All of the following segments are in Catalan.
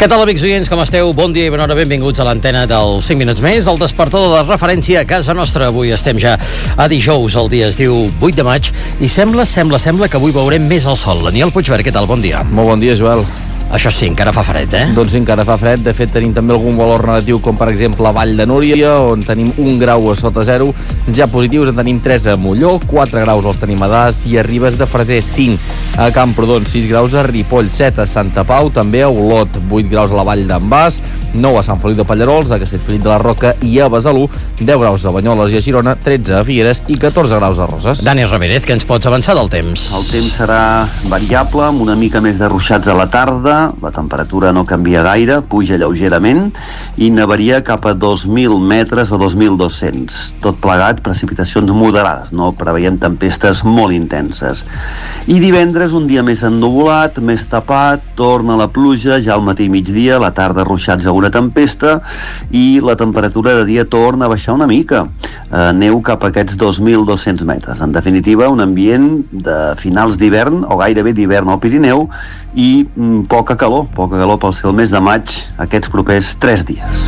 Què tal, amics oients, com esteu? Bon dia i bona hora, benvinguts a l'antena dels 5 minuts més, el despertador de referència a casa nostra. Avui estem ja a dijous, el dia es diu 8 de maig i sembla que avui veurem més el sol. Aniel Puigvert, què tal? Bon dia. Molt bon dia, Joel. Això sí, encara fa fred, eh? Doncs sí, encara fa fred. De fet, tenim també algun valor negatiu, com per exemple a Vall de Núria, on tenim 1 grau a sota 0. Ja positius en tenim 3 a Molló, 4 graus els tenim a Das i a Ribes de Freser 5. A Camprodon 6 graus, a Ripoll 7 a Santa Pau, també a Olot 8 graus a la Vall d'en Bas, 9 a Sant Feliu de Pallerols, a Castellfollit de la Roca i a Besalú, 10 graus a Banyoles i a Girona, 13 a Figueres i 14 graus a Roses. Dani Ramírez, què ens pots avançar del temps? El temps serà variable, amb una mica més de ruixats a la tarda, la temperatura no canvia gaire, puja lleugerament i nevaria cap a 2.000 metres o 2.200. Tot plegat, precipitacions moderades, no preveiem tempestes molt intenses. I divendres, un dia més ennuvolat, més tapat, torna la pluja ja al matí i migdia, a la tarda ruixats a una tempesta i la temperatura de dia torna a baixar una mica. Neu cap a aquests 2.200 metres. En definitiva, un ambient de finals d'hivern o gairebé d'hivern al Pirineu i poca calor pel ser el mes de maig aquests propers 3 dies.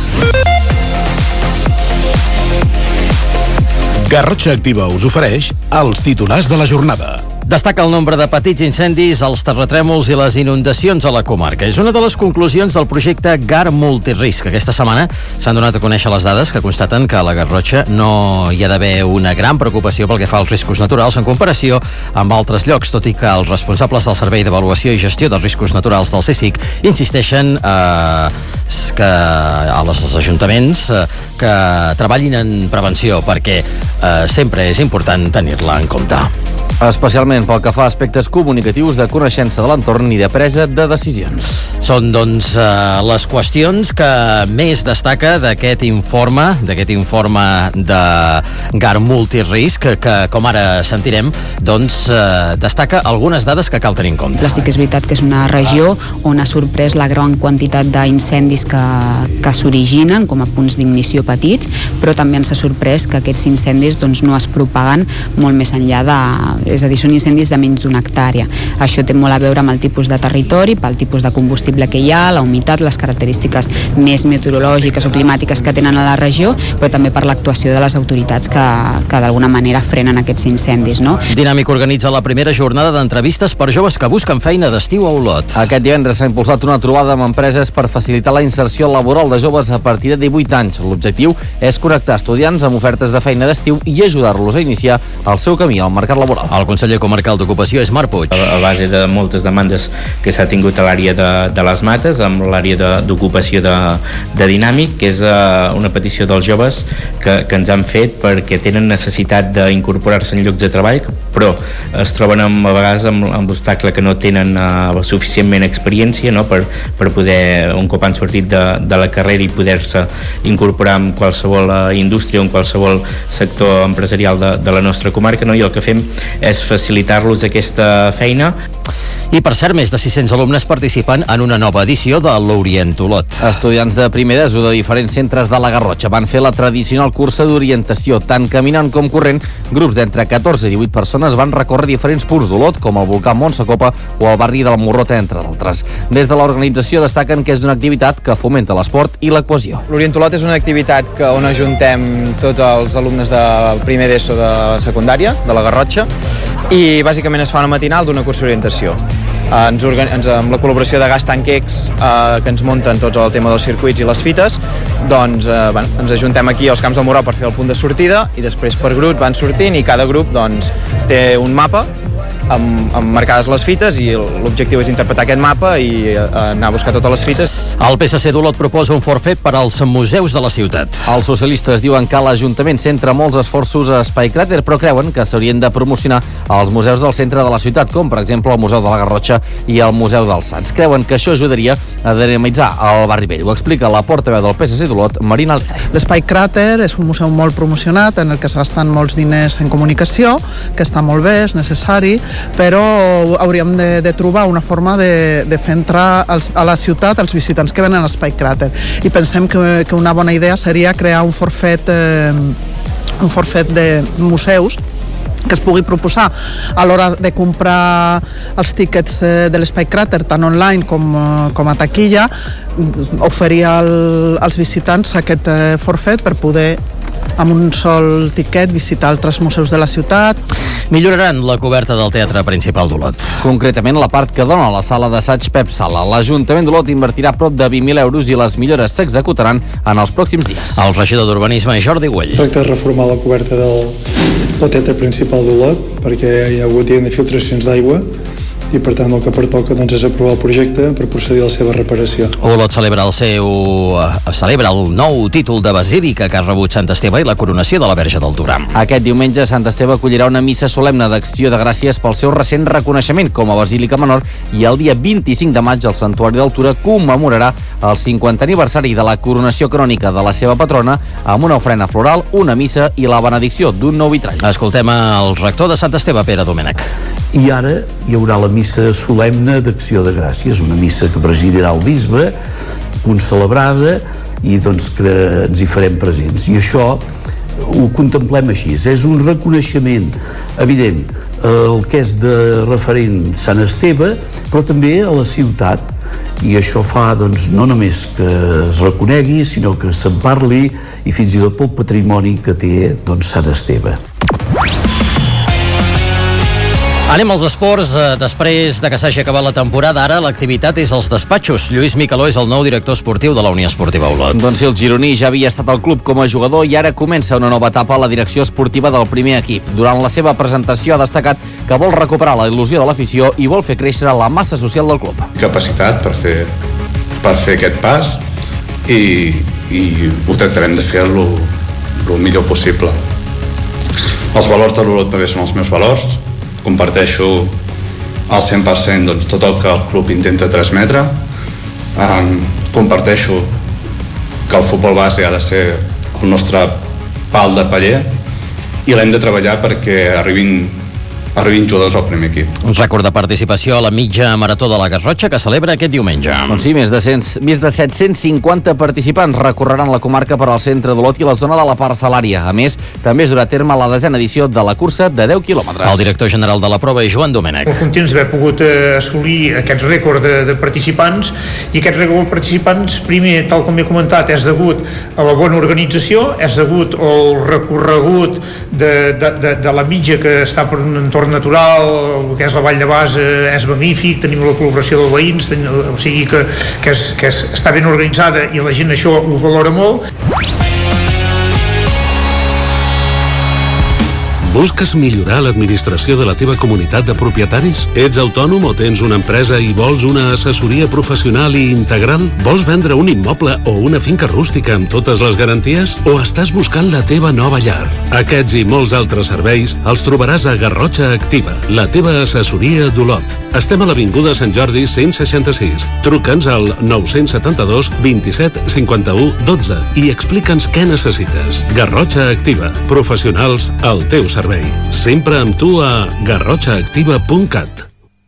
Garrotxa Activa us ofereix els titulars de la jornada. Destaca el nombre de petits incendis, els terratrèmols i les inundacions a la comarca. És una de les conclusions del projecte GAR Multirisc. Aquesta setmana s'han donat a conèixer les dades que constaten que a la Garrotxa no hi ha d'haver una gran preocupació pel que fa als riscos naturals en comparació amb altres llocs, tot i que els responsables del Servei d'Avaluació i Gestió dels Riscos Naturals del CSIC insisteixen que als ajuntaments que treballin en prevenció perquè sempre és important tenir-la en compte. Especialment pel que fa a aspectes comunicatius, de coneixença de l'entorn i de presa de decisions. Són, doncs, les qüestions que més destaca d'aquest informe de GAR Multirisc, que, com ara sentirem, doncs, destaca algunes dades que cal tenir en compte. Sí que és veritat que és una regió on ha sorprès la gran quantitat d'incendis que s'originen com a punts d'ignició petits, però també ens ha sorprès que aquests incendis doncs, no es propaguen molt més enllà és a dir, són incendis de menys d'una hectàrea. Això té molt a veure amb el tipus de territori, pel tipus de combustible que hi ha, la humitat, les característiques més meteorològiques o climàtiques que tenen a la regió, però també per l'actuació de les autoritats que d'alguna manera frenen aquests incendis, no? Dinàmic organitza la primera jornada d'entrevistes per joves que busquen feina d'estiu a Olot. Aquest divendres s'ha impulsat una trobada amb empreses per facilitar la inserció laboral de joves a partir de 18 anys. L'objectiu és connectar estudiants amb ofertes de feina d'estiu i ajudar-los a iniciar el seu camí al mercat laboral. El conseller comarcal d'Ocupació és Marc Puig. A base de moltes demandes que s'ha tingut a l'àrea de les Mates, amb l'àrea d'ocupació de Dinàmic, que és una petició dels joves que ens han fet perquè tenen necessitat d'incorporar-se en llocs de treball, però es troben a vegades amb l'obstacle que no tenen suficientment experiència, no? per poder, un cop han sortit de la carrera i poder-se incorporar en qualsevol indústria o en qualsevol sector empresarial de la nostra comarca, no? I el que fem és facilitar-los aquesta feina. I, per cert, més de 600 alumnes participen en una nova edició de l'Orient Olot. Estudiants de primer d'ESO de diferents centres de la Garrotxa van fer la tradicional cursa d'orientació. Tant caminant com corrent, grups d'entre 14 i 18 persones van recórrer diferents punts d'Olot, com el volcà Montsacopa o el barri del Morrota, entre d'altres. Des de l'organització destaquen que és una activitat que fomenta l'esport i la cohesió. L'Orient Olot és una activitat on ajuntem tots els alumnes de primer d'ESO de secundària, de la Garrotxa, i bàsicament es fa una matinal d'una cursa d'orientació. Amb la col·laboració de Gas Tanquecs, que ens munten tot el tema dels circuits i les fites, doncs ens ajuntem aquí als Camps del Morró per fer el punt de sortida i després per grup van sortint i cada grup doncs, té un mapa amb marcades les fites i l'objectiu és interpretar aquest mapa i anar a buscar totes les fites. El PSC d'Olot proposa un forfait per als museus de la ciutat. Els socialistes diuen que l'Ajuntament centra molts esforços a Espai Cràter, però creuen que s'haurien de promocionar els museus del centre de la ciutat, com per exemple el Museu de la Garrotxa i el Museu dels Sants. Creuen que això ajudaria a dinamitzar el barri vell. Ho explica la portaveu del PSC d'Olot, Marina Alcai. L'Espai Cràter és un museu molt promocionat en el que s'estan molts diners en comunicació, que està molt bé, és necessari, però hauríem de trobar una forma de fer entrar a la ciutat els visitants que venen a l'Espai Cràter. I pensem que una bona idea seria crear un forfait de museus que es pugui proposar a l'hora de comprar els tíquets de l'Espai Cràter, tant online com a taquilla, oferir als visitants aquest forfet per poder, amb un sol tiquet, visitar altres museus de la ciutat. Milloraran la coberta del Teatre Principal d'Olot. Concretament la part que dona a la sala d'assaig Pep Sala. L'Ajuntament d'Olot invertirà prop de 20.000 euros i les millores s'executaran en els pròxims dies. El regidor d'Urbanisme, Jordi Güell. Tracta de reformar la coberta del Teatre Principal d'Olot perquè hi ha hagut filtracions d'aigua i per tant el que pertoca és aprovar el projecte per procedir a la seva reparació. Olot celebra el nou títol de basílica que ha rebut Sant Esteve i la coronació de la Verge del Torà. Aquest diumenge Sant Esteve acollirà una missa solemne d'acció de gràcies pel seu recent reconeixement com a basílica menor i el dia 25 de maig el Santuari del Torà commemorarà el 50è aniversari de la coronació canònica de la seva patrona amb una ofrena floral, una missa i la benedicció d'un nou vitrall. Escoltem el rector de Sant Esteve, Pere Domènech. I ara hi haurà la missa solemne d'acció de gràcies, una missa que presidirà el bisbe, concelebrada, i doncs que ens hi farem presents. I això ho contemplem així, és un reconeixement evident el que és de referent Sant Esteve, però també a la ciutat, i això fa doncs, no només que es reconegui, sinó que se'n parli i fins i tot pel patrimoni que té doncs, Sant Esteve. Anem als esports. Després de que s'hagi acabat la temporada, ara l'activitat és als despatxos. Lluís Micaló és el nou director esportiu de la Unió Esportiva Olot. Doncs sí, el gironí ja havia estat al club com a jugador i ara comença una nova etapa a la direcció esportiva del primer equip. Durant la seva presentació ha destacat que vol recuperar la il·lusió de l'afició i vol fer créixer la massa social del club. Capacitat per fer aquest pas i ho tractarem de fer el millor possible. Els valors de l'Olot també són els meus valors. Comparteixo al 100% doncs, tot el que el club intenta transmetre. Comparteixo que el futbol base ha de ser el nostre pal de paller i l'hem de treballar perquè arribin jugadors al primer equip. Un rècord de participació a la mitja marató de la Garrotxa que celebra aquest diumenge. Doncs sí, més de 750 participants recorreran la comarca per al centre d'Olot i la zona de la parcel·lària. A més, també es durà a terme la 10a edició de la cursa de 10 quilòmetres. El director general de la prova és Joan Domènech. Molt contents d'haver pogut assolir aquest rècord de participants, i aquest rècord de participants, primer, tal com he comentat, és degut a la bona organització, és degut al recorregut de la mitja que està per un entorn natural, el que és la Vall de Basa és magnífic, tenim la col·laboració dels veïns, o sigui que està ben organitzada i la gent això ho valora molt. Busques millorar l'administració de la teva comunitat de propietaris? Ets autònom o tens una empresa i vols una assessoria professional i integral? Vols vendre un immoble o una finca rústica amb totes les garanties? O estàs buscant la teva nova llar? Aquests i molts altres serveis els trobaràs a Garrotxa Activa, la teva assessoria d'Olot. Estem a l'Avinguda Sant Jordi 166. Truca'ns al 972 27 51 12 i explica'ns què necessites. Garrotxa Activa, professionals al teu servei. Sempre amb tu a garrotxaactiva.cat.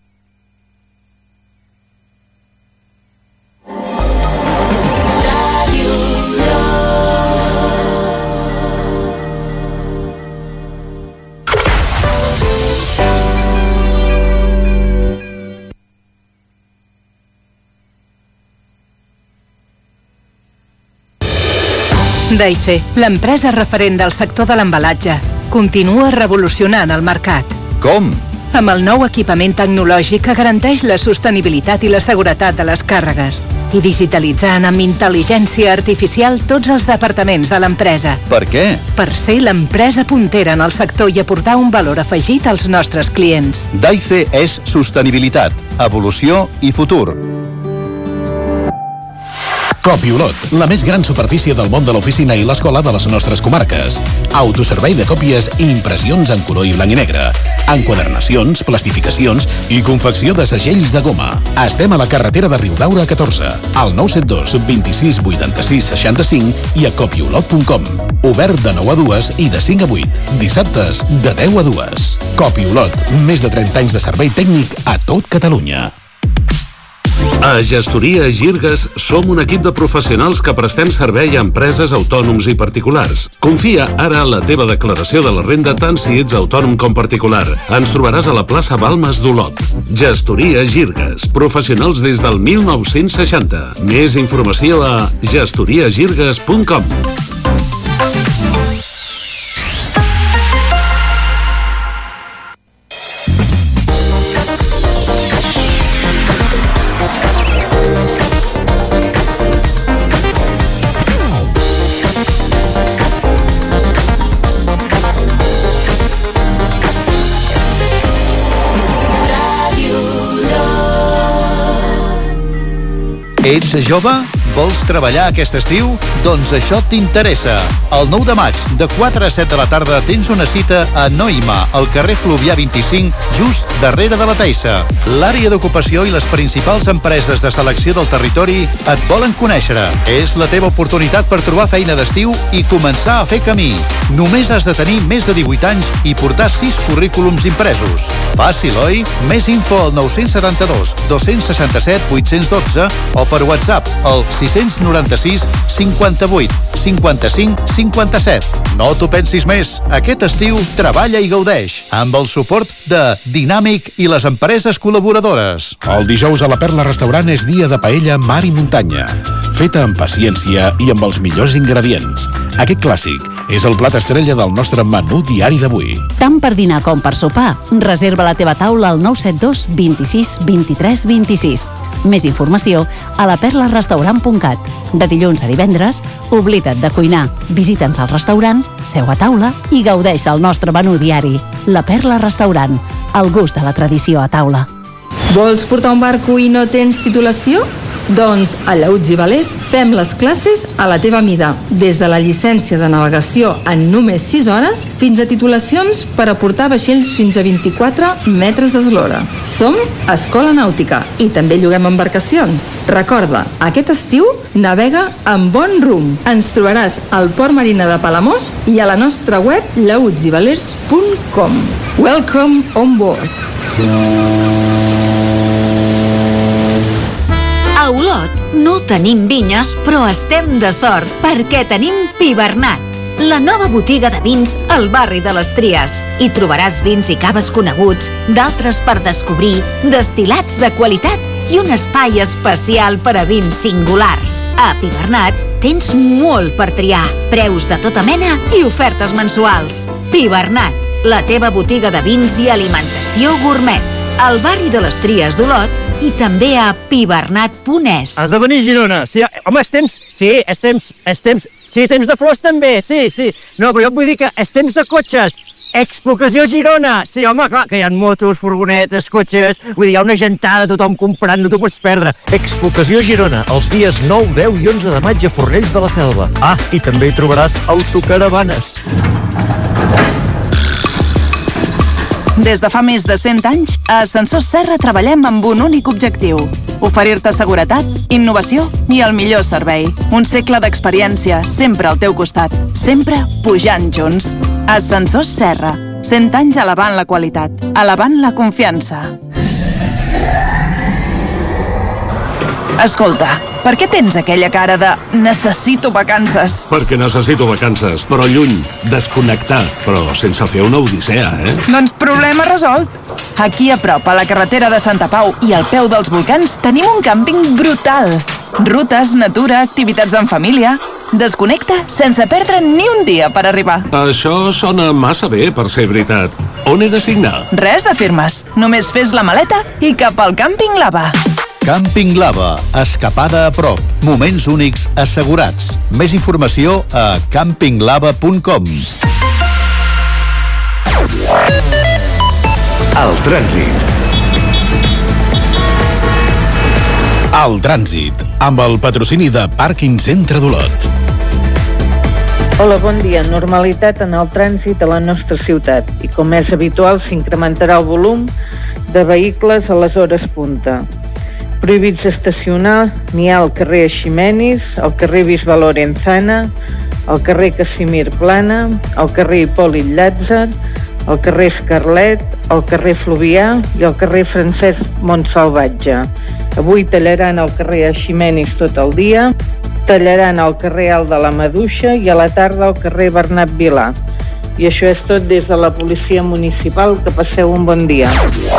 Daife, l'empresa referent del sector de l'embalatge, continua revolucionant el mercat. Com? Amb el nou equipament tecnològic que garanteix la sostenibilitat i la seguretat de les càrregues. I digitalitzant amb intel·ligència artificial tots els departaments de l'empresa. Per què? Per ser l'empresa puntera en el sector i aportar un valor afegit als nostres clients. Daife és sostenibilitat, evolució i futur. Copi Olot, la més gran superfície del món de l'oficina i l'escola de les nostres comarques. Autoservei de còpies i impressions en color i blanc i negre. Enquadernacions, plastificacions i confecció de segells de goma. Estem a la carretera de Riudaura 14, al 972 26 86 65 i a copiolot.com. Obert de 9 a 2 i de 5 a 8. Dissabtes de 10 a 2. Copi Olot, més de 30 anys de servei tècnic a tot Catalunya. A Gestoria Girgues som un equip de professionals que prestem servei a empreses, autònoms i particulars. Confia ara en la teva declaració de la renda tant si ets autònom com particular. Ens trobaràs a la plaça Balmes d'Olot. Gestoria Girgues, professionals des del 1960. Més informació a gestoriagirgues.com. Ets jove? Vols treballar aquest estiu? Doncs això t'interessa. El 9 de maig, de 4 a 7 de la tarda, tens una cita a Noima, al carrer Fluvià 25, just darrere de la Taissa. L'àrea d'ocupació i les principals empreses de selecció del territori et volen conèixer. És la teva oportunitat per trobar feina d'estiu i començar a fer camí. Només has de tenir més de 18 anys i portar 6 currículums impresos. Fàcil, oi? Més info al 972 267 812 o per WhatsApp al 696 58 55 57. No t'ho pensis més. Aquest estiu treballa i gaudeix amb el suport de Dinàmic i les empreses col·laboradores. El dijous a la Perla Restaurant és dia de paella mar i muntanya. Feta amb paciència i amb els millors ingredients. Aquest clàssic és el plat estrella del nostre menú diari d'avui. Tant per dinar com per sopar, reserva la teva taula al 972 26 23 26. Més informació a laperlarestaurant.cat. De dilluns a divendres, oblida't de cuinar. Visita'ns al restaurant, seu a taula i gaudeix del nostre menú diari. La Perla Restaurant, el gust de la tradició a taula. Vols portar un barco i no tens titulació? Doncs a Lleuts i Velers fem les classes a la teva mida, des de la llicència de navegació en només 6 hores fins a titulacions per a portar vaixells fins a 24 metres d'eslora. Som Escola Nàutica i també lloguem embarcacions. Recorda, aquest estiu navega amb bon rumb. Ens trobaràs al Port Marina de Palamós i a la nostra web lleutsivelers.com. Welcome on board. A Olot no tenim vinyes, però estem de sort perquè tenim Pibernat, la nova botiga de vins al barri de les Tries. Hi trobaràs vins i caves coneguts, d'altres per descobrir, destil·lats de qualitat i un espai especial per a vins singulars. A Pibernat tens molt per triar, preus de tota mena i ofertes mensuals. Pibernat, la teva botiga de vins i alimentació gourmet, al barri de les Tries d'Olot i també a pibernat.es. Has de venir a Girona. Sí, home, és temps. Sí, és temps. Sí, temps de flors també, sí. No, però jo et vull dir que és temps de cotxes. Expocació Girona. Sí, home, clar, que hi ha motos, furgonetes, cotxes. Vull dir, hi ha una gentada, tothom comprant, no t'ho pots perdre. Expocació Girona, els dies 9, 10 i 11 de maig a Fornells de la Selva. Ah, i també hi trobaràs autocaravanes. Des de fa més de 100 anys, a Ascensors Serra treballem amb un únic objectiu: oferir-te seguretat, innovació i el millor servei. Un segle d'experiència, sempre al teu costat, sempre pujant junts. Ascensors Serra, 100 anys elevant la qualitat, elevant la confiança. Escolta, per què tens aquella cara de necessito vacances? Perquè necessito vacances, però lluny, desconnectar, però sense fer una odissea, Doncs problema resolt. Aquí a prop, a la carretera de Santa Pau i al peu dels volcans, tenim un càmping brutal. Rutes, natura, activitats en família. Desconnecta sense perdre ni un dia per arribar. Això sona massa bé per ser veritat. On he de signar? Res de firmes. Només fes la maleta i cap al Càmping Lava. Càmping Lava, escapada a prop, moments únics assegurats. Més informació a campinglava.com. El trànsit. El trànsit, amb el patrocini de Pàrquing Centre d'Olot. Hola, bon dia. Normalitat en el trànsit a la nostra ciutat i, com és habitual, s'incrementarà el volum de vehicles a les hores punta. Prohibits estacionar n'hi ha al carrer Eiximenis, al carrer Bisbe Lorenzana, al carrer Casimir Plana, al carrer Hipòlit Llàtzer, al carrer Escarlet, al carrer Fluvià i al carrer Francesc Montsalvatge. Avui tallaran al carrer Eiximenis tot el dia, tallaran al carrer Alt de la Maduixa i a la tarda al carrer Bernat Vilà. I això és tot des de la Policia Municipal. Que passeu un bon dia.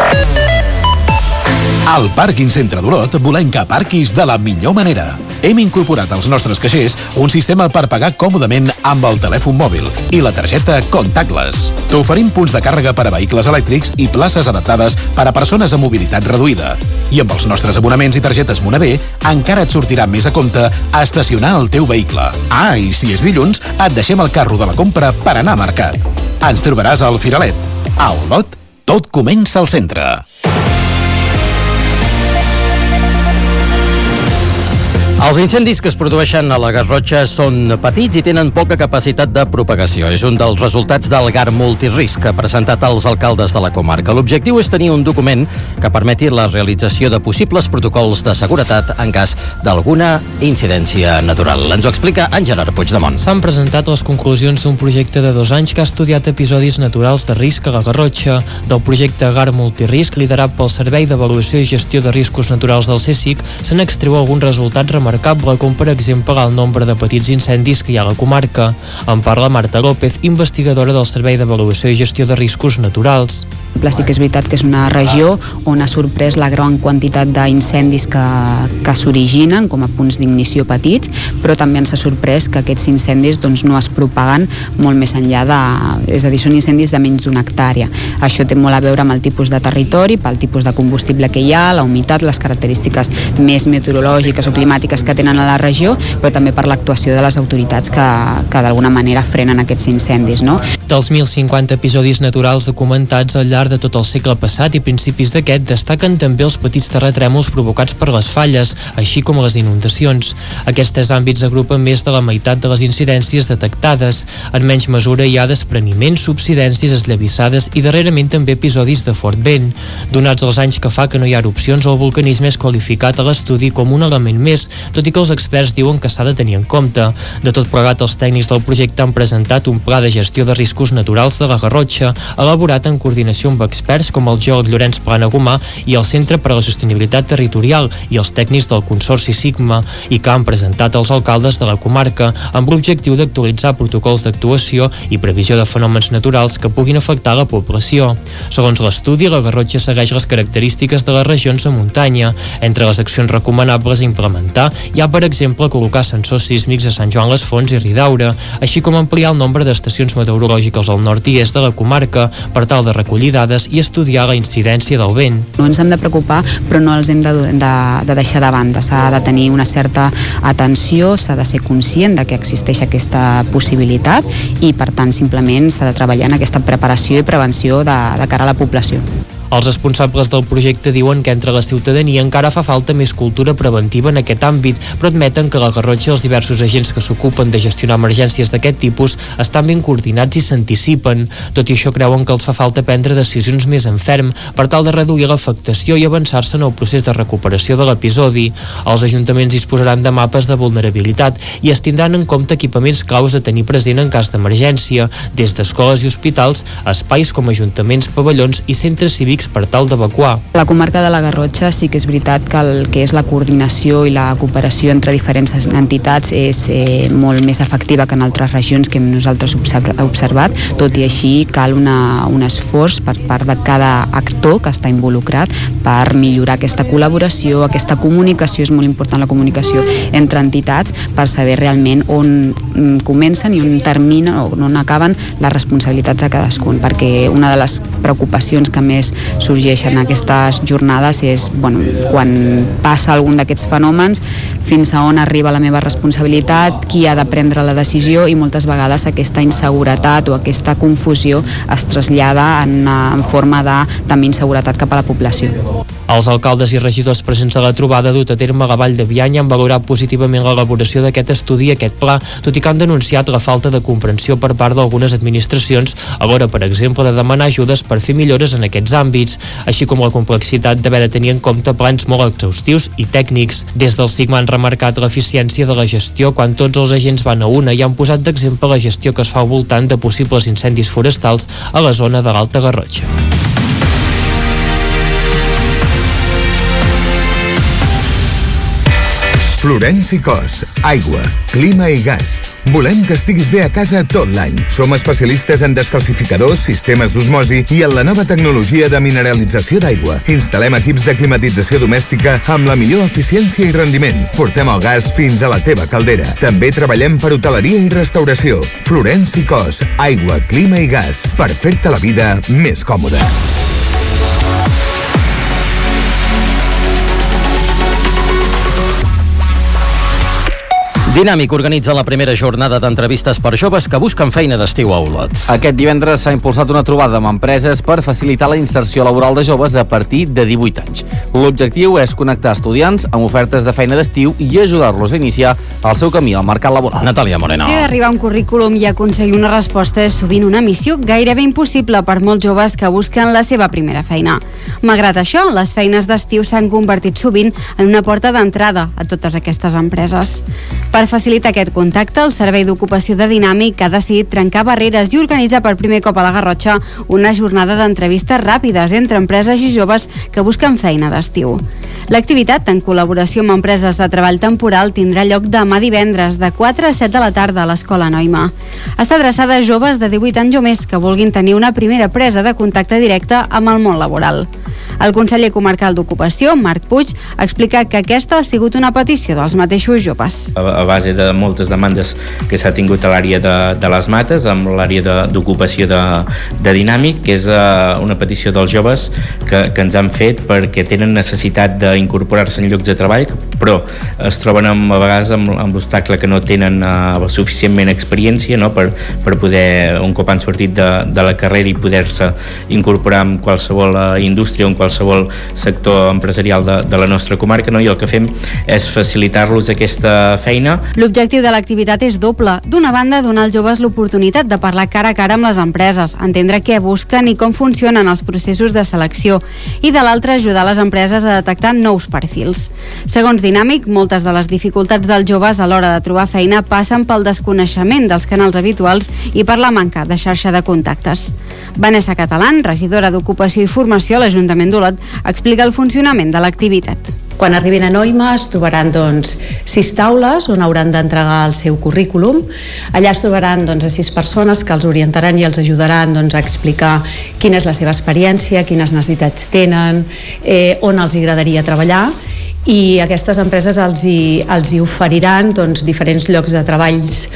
Al Pàrquing Centre d'Olot volem que aparquis de la millor manera. Hem incorporat als nostres caixers un sistema per pagar còmodament amb el telèfon mòbil i la targeta contactless. T'oferim punts de càrrega per a vehicles elèctrics i places adaptades per a persones amb mobilitat reduïda. I amb els nostres abonaments i targetes Moneder encara et sortirà més a compte estacionar el teu vehicle. Ah, i si és dilluns, et deixem el carro de la compra per anar a mercat. Ens trobaràs al Firalet. A Olot, tot comença al centre. Els incendis que es produeixen a la Garrotxa són petits i tenen poca capacitat de propagació. És un dels resultats del GAR Multirisc que ha presentat als alcaldes de la comarca. L'objectiu és tenir un document que permeti la realització de possibles protocols de seguretat en cas d'alguna incidència natural. Ens ho explica en Gerard Puigdemont. S'han presentat les conclusions d'un projecte de 2 anys que ha estudiat episodis naturals de risc a la Garrotxa. Del projecte GAR Multirisc, liderat pel Servei d'Avaluació i Gestió de Riscos Naturals del CSIC, se n'extreu alguns resultats remarcable, com per exemple el nombre de petits incendis que hi ha a la comarca. En parla Marta López, investigadora del Servei d'Avaluació i Gestió de Riscos Naturals. Sí que és veritat que és una regió on ha sorprès la gran quantitat d'incendis que s'originen com a punts d'ignició petits, però també ens ha sorprès que aquests incendis no es propaguen molt més enllà és a dir, són incendis de menys d'una hectàrea. Això té molt a veure amb el tipus de territori, pel tipus de combustible que hi ha, la humitat, les característiques més meteorològiques o climàtiques que tenen a la regió, però també per l'actuació de les autoritats que d'alguna manera frenen aquests incendis, no? Dels 1.050 episodis naturals documentats al llarg de tot el segle passat i principis d'aquest, destaquen també els petits terratrèmols provocats per les falles, així com les inundacions. Aquests 3 àmbits agrupen més de la meitat de les incidències detectades. En menys mesura hi ha despreniments, subsidències, esllavissades i darrerament també episodis de fort vent. Donats els anys que fa que no hi ha erupcions, el vulcanisme és qualificat a l'estudi com un element més, tot i que els experts diuen que s'ha de tenir en compte. De tot plegat, els tècnics del projecte han presentat un pla de gestió de riscos naturals de la Garrotxa, elaborat en coordinació amb experts com el geòleg Llorenç Planagumà i el Centre per a la Sostenibilitat Territorial i els tècnics del Consorci Sigma, i que han presentat als alcaldes de la comarca amb l'objectiu d'actualitzar protocols d'actuació i previsió de fenòmens naturals que puguin afectar la població. Segons l'estudi, la Garrotxa segueix les característiques de les regions de muntanya. Entre les accions recomanables a implementar hi ha, per exemple, col·locar sensors sísmics a Sant Joan les Fonts i Ridaura, així com ampliar el nombre d'estacions meteorològiques al nord i est de la comarca per tal de recollir dades i estudiar la incidència del vent. No ens hem de preocupar, però no els hem de deixar de banda. S'ha de tenir una certa atenció, s'ha de ser conscient de que existeix aquesta possibilitat i, per tant, simplement s'ha de treballar en aquesta preparació i prevenció de cara a la població. Els responsables del projecte diuen que entre la ciutadania encara fa falta més cultura preventiva en aquest àmbit, però admeten que la Garrotxa i els diversos agents que s'ocupen de gestionar emergències d'aquest tipus estan ben coordinats i s'anticipen. Tot i això, creuen que els fa falta prendre decisions més en ferm per tal de reduir l'afectació i avançar-se en el procés de recuperació de l'episodi. Els ajuntaments disposaran de mapes de vulnerabilitat i es tindran en compte equipaments claus a tenir present en cas d'emergència, des d'escoles i hospitals, espais com ajuntaments, pavellons i centres cívics per tal d'evacuar. La comarca de la Garrotxa sí que és veritat que el que és la coordinació i la cooperació entre diferents entitats és molt més efectiva que en altres regions que nosaltres hem observat. Tot i així, cal un esforç per part de cada actor que està involucrat per millorar aquesta col·laboració, aquesta comunicació. És molt important la comunicació entre entitats per saber realment on comencen i on terminen o on acaben les responsabilitats de cadascun, perquè una de les preocupacions que més sorgeixen aquestes jornades és, quan passa algun d'aquests fenòmens, fins a on arriba la meva responsabilitat, qui ha de prendre la decisió, i moltes vegades aquesta inseguretat o aquesta confusió es trasllada en forma de també inseguretat cap a la població. Els alcaldes i regidors presents a la trobada dut a terme a la Vall de Bianya han valorat positivament l'elaboració d'aquest estudi i aquest pla, tot i que han denunciat la falta de comprensió per part d'algunes administracions a l'hora, per exemple, de demanar ajudes per fer millores en aquests àmbits, així com la complexitat d'haver de tenir en compte plans molt exhaustius i tècnics. Des del Sigma han remarcat l'eficiència de la gestió quan tots els agents van a una i han posat d'exemple la gestió que es fa al voltant de possibles incendis forestals a la zona de l'Alta Garrotxa. Florenci Cos, aigua, clima i gas. Volem que estiguis bé a casa tot l'any. Som especialistes en descalcificadors, sistemes d'osmosi i en la nova tecnologia de mineralització d'aigua. Instal·lem equips de climatització domèstica amb la millor eficiència i rendiment. Portem el gas fins a la teva caldera. També treballem per hoteleria i restauració. Florenci Cos, aigua, clima i gas. Per fer-te la vida més còmoda. Dinàmic organitza la primera jornada d'entrevistes per joves que busquen feina d'estiu a Olot. Aquest divendres s'ha impulsat una trobada amb empreses per facilitar la inserció laboral de joves a partir de 18 anys. L'objectiu és connectar estudiants amb ofertes de feina d'estiu i ajudar-los a iniciar el seu camí al mercat laboral. Natàlia Moreno. Arribar a un currículum i aconseguir una resposta és sovint una missió gairebé impossible per molts joves que busquen la seva primera feina. Malgrat això, les feines d'estiu s'han convertit sovint en una porta d'entrada a totes aquestes empreses. Per facilitar aquest contacte, el Servei d'Ocupació de Dinàmic ha decidit trencar barreres i organitzar per primer cop a la Garrotxa una jornada d'entrevistes ràpides entre empreses i joves que busquen feina d'estiu. L'activitat, en col·laboració amb empreses de treball temporal, tindrà lloc demà divendres de 4 a 7 de la tarda a l'Escola Noima. Està adreçada a joves de 18 anys o més que vulguin tenir una primera presa de contacte directe amb el món laboral. El conseller comarcal d'Ocupació, Marc Puig, explica que aquesta ha sigut una petició dels mateixos joves. A base de moltes demandes que s'ha tingut a l'àrea de les Mates, amb l'àrea d'ocupació de Dinàmic, que és una petició dels joves que ens han fet perquè tenen necessitat d'incorporar-se en llocs de treball, però es troben a vegades amb l'obstacle que no tenen suficientment experiència, no? per poder, un cop han sortit de la carrera i poder-se incorporar en qualsevol indústria o en qualsevol sector empresarial de la nostra comarca, no? I el que fem és facilitar-los aquesta feina. L'objectiu de l'activitat és doble. D'una banda, donar als joves l'oportunitat de parlar cara a cara amb les empreses, entendre què busquen i com funcionen els processos de selecció, i de l'altra, ajudar les empreses a detectar nous perfils. Segons Dinàmic, moltes de les dificultats dels joves a l'hora de trobar feina passen pel desconeixement dels canals habituals i per la manca de xarxa de contactes. Vanessa Catalán, regidora d'Ocupació i Formació a l'Ajuntament d'Olot, explica el funcionament de l'activitat. Quan arribin a Noima es trobaran 6 taules on hauran d'entregar el seu currículum. Allà es trobaran a 6 persones que els orientaran i els ajudaran a explicar quina és la seva experiència, quines necessitats tenen, on els agradaria treballar, i aquestes empreses els hi oferiran diferents llocs de treballs,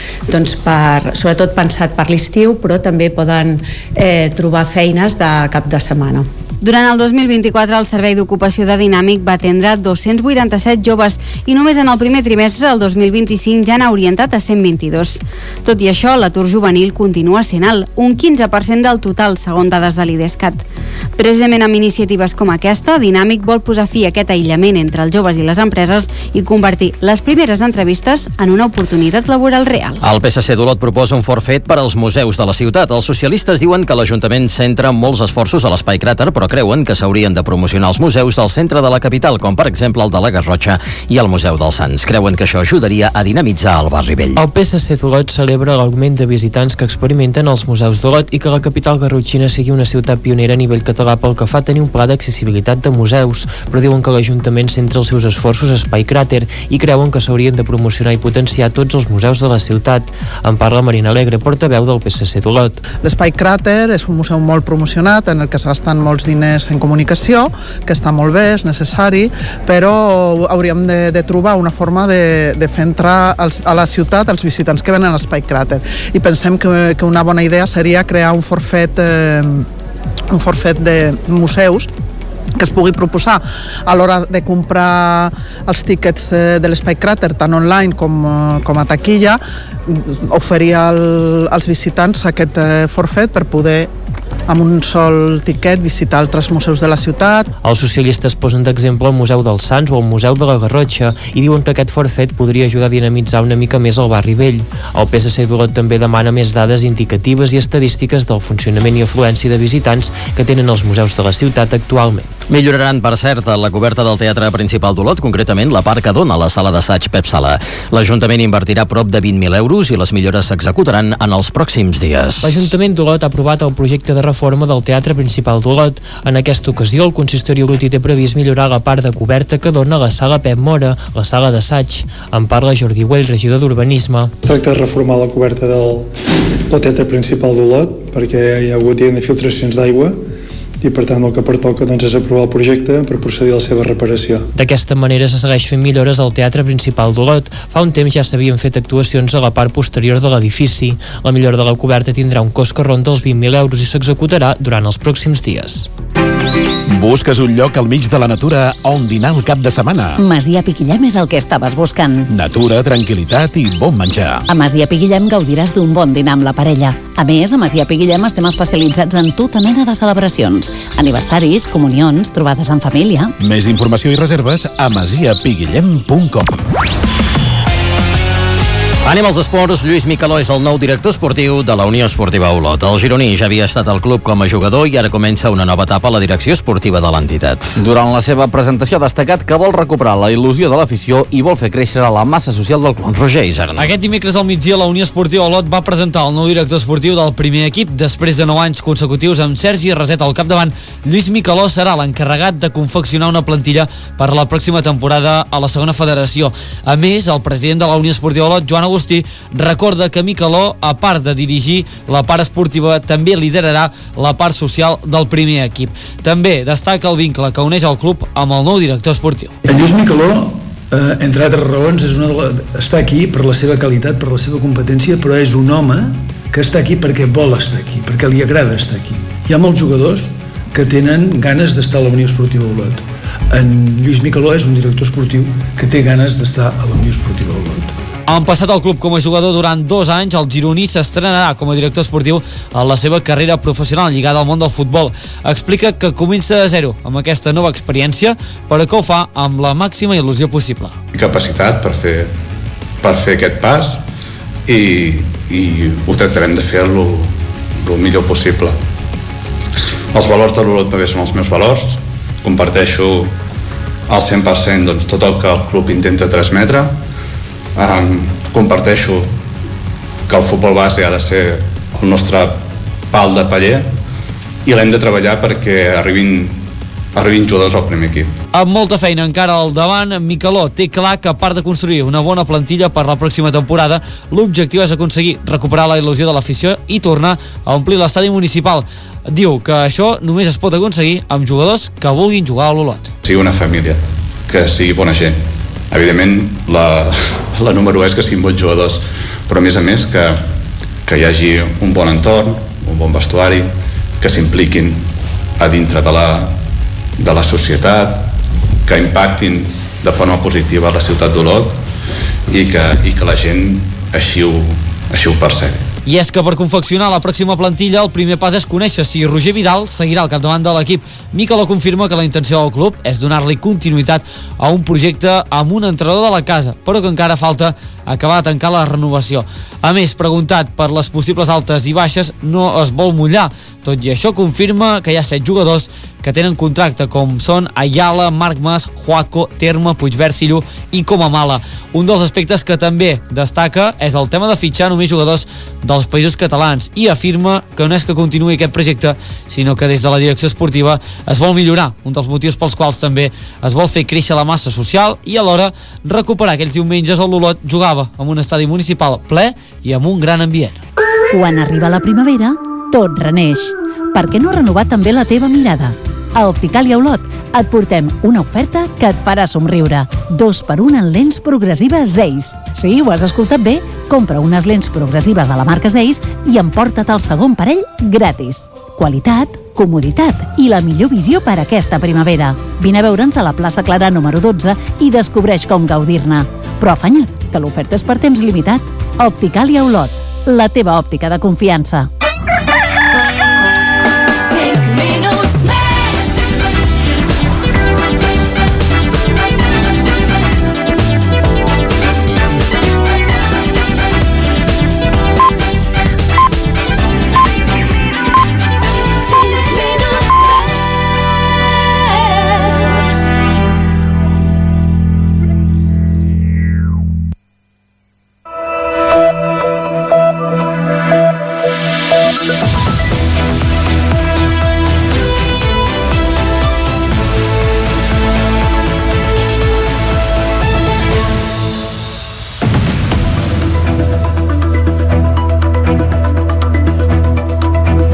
sobretot pensat per l'estiu, però també poden trobar feines de cap de setmana. Durant el 2024, el Servei d'Ocupació de Dinàmic va atendre 287 joves i només en el primer trimestre del 2025 ja n'ha orientat a 122. Tot i això, l'atur juvenil continua sent alt, un 15% del total, segons dades de l'IDESCAT. Precisament amb iniciatives com aquesta, Dinàmic vol posar fi a aquest aïllament entre els joves i les empreses i convertir les primeres entrevistes en una oportunitat laboral real. El PSC d'Olot proposa un forfet per als museus de la ciutat. Els socialistes diuen que l'Ajuntament centra molts esforços a l'Espai Cràter, però creuen que s'haurien de promocionar els museus del centre de la capital, com per exemple el de la Garrotxa i el Museu dels Sants. Creuen que això ajudaria a dinamitzar el barri vell. El PSC d'Olot celebra l'augment de visitants que experimenten els museus d'Olot i que la capital garrotxina sigui una ciutat pionera a nivell català pel que fa a tenir un pla d'accessibilitat de museus, però diuen que l'Ajuntament centra els seus esforços a Espai Cràter i creuen que s'haurien de promocionar i potenciar tots els museus de la ciutat. En parla Marina Alegre, portaveu del PSC d'Olot. L'Espai Cràter és un museu molt promocionat en el que es gasten molts diners en comunicació, que està molt bé, és necessari, però hauríem de trobar una forma de fer entrar a la ciutat els visitants que venen a l'Espai Cràter. I pensem que una bona idea seria crear un forfet de museus que es pugui proposar a l'hora de comprar els tíquets de l'Espai Cràter, tant online com a taquilla, oferir als visitants aquest forfet per poder amb un sol tiquet visitar altres museus de la ciutat. Els socialistes posen d'exemple el Museu dels Sants o el Museu de la Garrotxa i diuen que aquest forfet podria ajudar a dinamitzar una mica més el barri vell. El PSC d'Olot també demana més dades indicatives i estadístiques del funcionament i afluència de visitants que tenen els museus de la ciutat actualment. Milloraran, per cert, la coberta del Teatre Principal d'Olot, concretament la part que dona la sala d'assaig Pep Sala. L'Ajuntament invertirà prop de 20.000 euros i les millores s'executaran en els pròxims dies. L'Ajuntament d'Olot ha aprovat el projecte projecte de reforma del Teatre Principal d'Olot. En aquesta ocasió, el consistori olotí té previst millorar la part de coberta que dona la sala Pep Mora, la sala d'assaig. En parla Jordi Güell, regidor d'Urbanisme. Es tracta de reformar la coberta del Teatre Principal d'Olot perquè hi ha hagut de filtracions d'aigua i per tant el que pertoca doncs, és aprovar el projecte per procedir a la seva reparació. D'aquesta manera se segueix fent millores al Teatre Principal d'Olot. Fa un temps ja s'havien fet actuacions a la part posterior de l'edifici. La millora de la coberta tindrà un cost que ronda els 20.000 euros i s'executarà durant els pròxims dies. Busques un lloc al mig de la natura on dinar el cap de setmana? Masia Piquillem és el que estaves buscant. Natura, tranquil·litat i bon menjar. A Masia Piquillem gaudiràs d'un bon dinar amb la parella. A més, a Masia Piquillem estem especialitzats en tota mena de celebracions. Aniversaris, comunions, trobades en família. Més informació i reserves a masiapiguillem.com. Anem als esports. Lluís Micaló és el nou director esportiu de la Unió Esportiva Olot. El gironí ja havia estat al club com a jugador i ara comença una nova etapa a la direcció esportiva de l'entitat. Durant la seva presentació ha destacat que vol recuperar la il·lusió de l'afició i vol fer créixer la massa social del club. Roger Isern. Aquest dimecres al migdia la Unió Esportiva Olot va presentar el nou director esportiu del primer equip. Després de 9 anys consecutius amb Sergi Raset al capdavant, Lluís Micaló serà l'encarregat de confeccionar una plantilla per a la pròxima temporada a la segona federació. A més, el president de la Unió Esportiva Olot, Joan Agustí, recorda que Micaló, a part de dirigir la part esportiva, també liderarà la part social del primer equip. També destaca el vincle que uneix el club amb el nou director esportiu. En Lluís Micaló, entre altres raons, està aquí per la seva qualitat, per la seva competència, però és un home que està aquí perquè vol estar aquí, perquè li agrada estar aquí. Hi ha molts jugadors que tenen ganes d'estar a la Unió Esportiva Olot. En Lluís Micaló és un director esportiu que té ganes d'estar a la Unió Esportiva Olot. Han passat al club com a jugador durant 2 anys, el gironí s'estrenarà com a director esportiu a la seva carrera professional lligada al món del futbol. Explica que comença de zero amb aquesta nova experiència, però que ho fa amb la màxima il·lusió possible. Capacitat per fer aquest pas i ho tractarem de fer el millor possible. Els valors de l'Olot també són els meus valors. Comparteixo al 100% doncs, tot el que el club intenta transmetre. Comparteixo que el futbol base ha de ser el nostre pal de paller i l'hem de treballar perquè arribin jugadors al primer equip. Amb molta feina encara al davant, Micaló té clar que a part de construir una bona plantilla per la pròxima temporada, l'objectiu és aconseguir recuperar la il·lusió de l'afició i tornar a omplir l'estadi municipal. Diu que això només es pot aconseguir amb jugadors que vulguin jugar a l'Olot. Sigui una família, que sigui bona gent. Evidentment, la número 1 és que siguin bons jugadors, però a més que hi hagi un bon entorn, un bon vestuari, que s'impliquin a dintre de la societat, que impactin de forma positiva a la ciutat d'Olot i que la gent així ho percebi. I és que per confeccionar la pròxima plantilla el primer pas és conèixer si Roger Vidal seguirà al capdavant de l'equip. Micaló confirma que la intenció del club és donar-li continuïtat a un projecte amb un entrenador de la casa, però que encara falta acabar de tancar la renovació. A més, preguntat per les possibles altes i baixes, no es vol mullar. Tot i això, confirma que hi ha 7 jugadors que tenen contracte, com són Ayala, Marc Mas, Juaco, Terme, Puigverd, Sillo i Comamala. Un dels aspectes que també destaca és el tema de fitxar només jugadors dels països catalans i afirma que no és que continuï aquest projecte, sinó que des de la direcció esportiva es vol millorar, un dels motius pels quals també es vol fer créixer la massa social i alhora recuperar aquells diumenges on l'Olot jugava amb un estadi municipal ple i amb un gran ambient. Quan arriba la primavera, tot reneix. Per què no renovar també la teva mirada? A Opticàlia Olot et portem una oferta que et farà somriure. 2x1 en lents progressives Zeiss. Sí, ho has escoltat bé. Compra unes lents progressives de la marca Zeiss i emporta't el segon parell gratis. Qualitat, comoditat i la millor visió per a aquesta primavera. Vine a veure'ns a la plaça Clara número 12 i descobreix com gaudir-ne. Però afanya't, que l'oferta és per temps limitat. Opticàlia Olot, la teva òptica de confiança.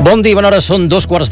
Bon dia, bona hora, són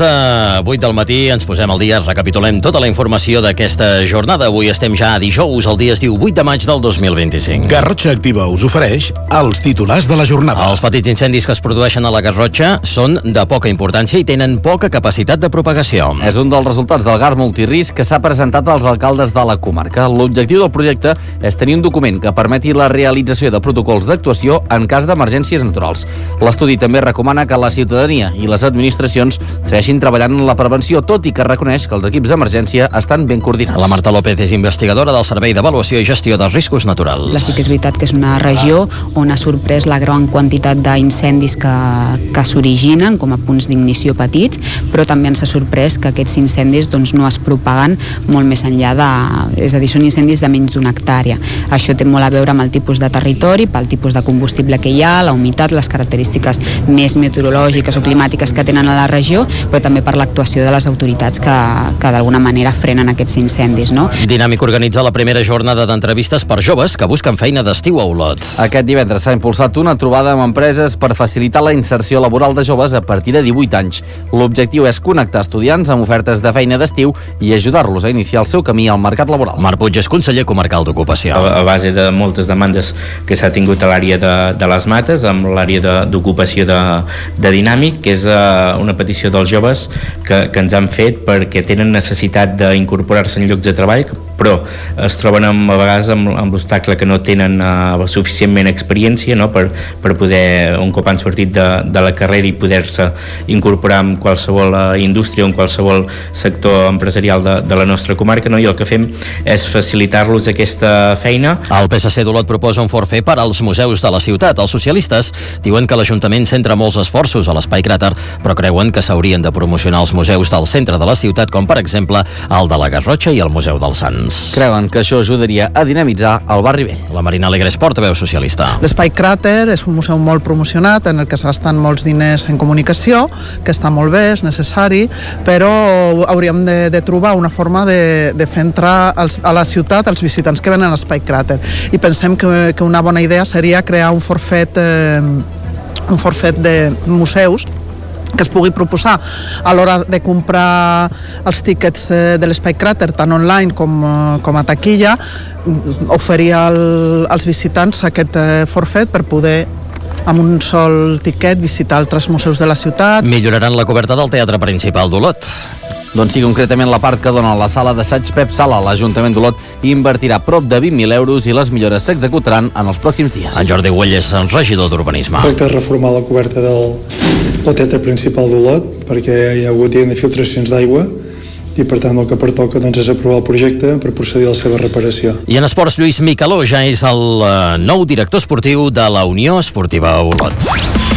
7:45 del matí, ens posem al dia, recapitulem tota la informació d'aquesta jornada. Avui estem ja a dijous, el dia es diu 8 de maig del 2025. Garrotxa Activa us ofereix els titulars de la jornada. Els petits incendis que es produeixen a la Garrotxa són de poca importància i tenen poca capacitat de propagació. És un dels resultats del GAR multirisc que s'ha presentat als alcaldes de la comarca. L'objectiu del projecte és tenir un document que permeti la realització de protocols d'actuació en cas d'emergències naturals. L'estudi també recomana que la ciutadania i les administracions segueixin treballant en la prevenció, tot i que reconeix que els equips d'emergència estan ben coordinats. La Marta López és investigadora del Servei d'Avaluació i Gestió de Riscos Naturals. Sí que és veritat que és una regió on ha sorprès la gran quantitat d'incendis que s'originen com a punts d'ignició petits, però també ens ha sorprès que aquests incendis no es propaguen molt més enllà és a dir, són incendis de menys d'una hectàrea. Això té molt a veure amb el tipus de territori, pel tipus de combustible que hi ha, la humitat, les característiques més meteorològiques o climàtiques que tenen a la regió, però també per l'actuació de les autoritats que d'alguna manera frenen aquests incendis. No? Dinàmic organitza la primera jornada d'entrevistes per joves que busquen feina d'estiu a Olot. Aquest divendres s'ha impulsat una trobada amb empreses per facilitar la inserció laboral de joves a partir de 18 anys. L'objectiu és connectar estudiants amb ofertes de feina d'estiu i ajudar-los a iniciar el seu camí al mercat laboral. Marc Puig és conseller comarcal d'Ocupació. A base de moltes demandes que s'ha tingut a l'àrea de les Mates, amb l'àrea d'ocupació de Dinàmic, que és una petició dels joves que ens han fet perquè tenen necessitat d'incorporar-se en llocs de treball, però es troben a vegades amb l'obstacle que no tenen suficientment experiència, no? per poder, un cop han sortit de la carrera i poder-se incorporar en qualsevol indústria o en qualsevol sector empresarial de la nostra comarca, no? I el que fem és facilitar-los aquesta feina. El PSC d'Olot proposa un forfait per als museus de la ciutat. Els socialistes diuen que l'Ajuntament centra molts esforços a l'Espai Cràter, però creuen que s'haurien de promocionar els museus del centre de la ciutat, com per exemple el de la Garrotxa i el Museu dels Sants. Creuen que això ajudaria a dinamitzar el barri vell. La Marina Alegre és portaveu socialista. L'Espai Cràter és un museu molt promocionat en el que s'estan molts diners en comunicació, que està molt bé, és necessari, però hauríem de trobar una forma de fer entrar a la ciutat els visitants que venen a l'Espai Cràter. I pensem que una bona idea seria crear un forfait de museus que es pugui proposar a l'hora de comprar els tíquets de l'Espai Cràter, tant online com a taquilla, oferir als visitants aquest forfait per poder amb un sol tiquet visitar altres museus de la ciutat. Milloraran la coberta del Teatre Principal d'Olot. Doncs sí, concretament la part que dona la sala d'assaig Pep Sala. L'Ajuntament d'Olot invertirà prop de 20.000 euros i les millores s'executaran en els pròxims dies. En Jordi Güell és el regidor d'Urbanisme. Es tracta de reformar la coberta del Teatre Principal d'Olot perquè hi ha hagut infiltracions d'aigua i per tant el que pertoca és aprovar el projecte per procedir a la seva reparació. I en esports, Lluís Micaló ja és el nou director esportiu de la Unió Esportiva Olot.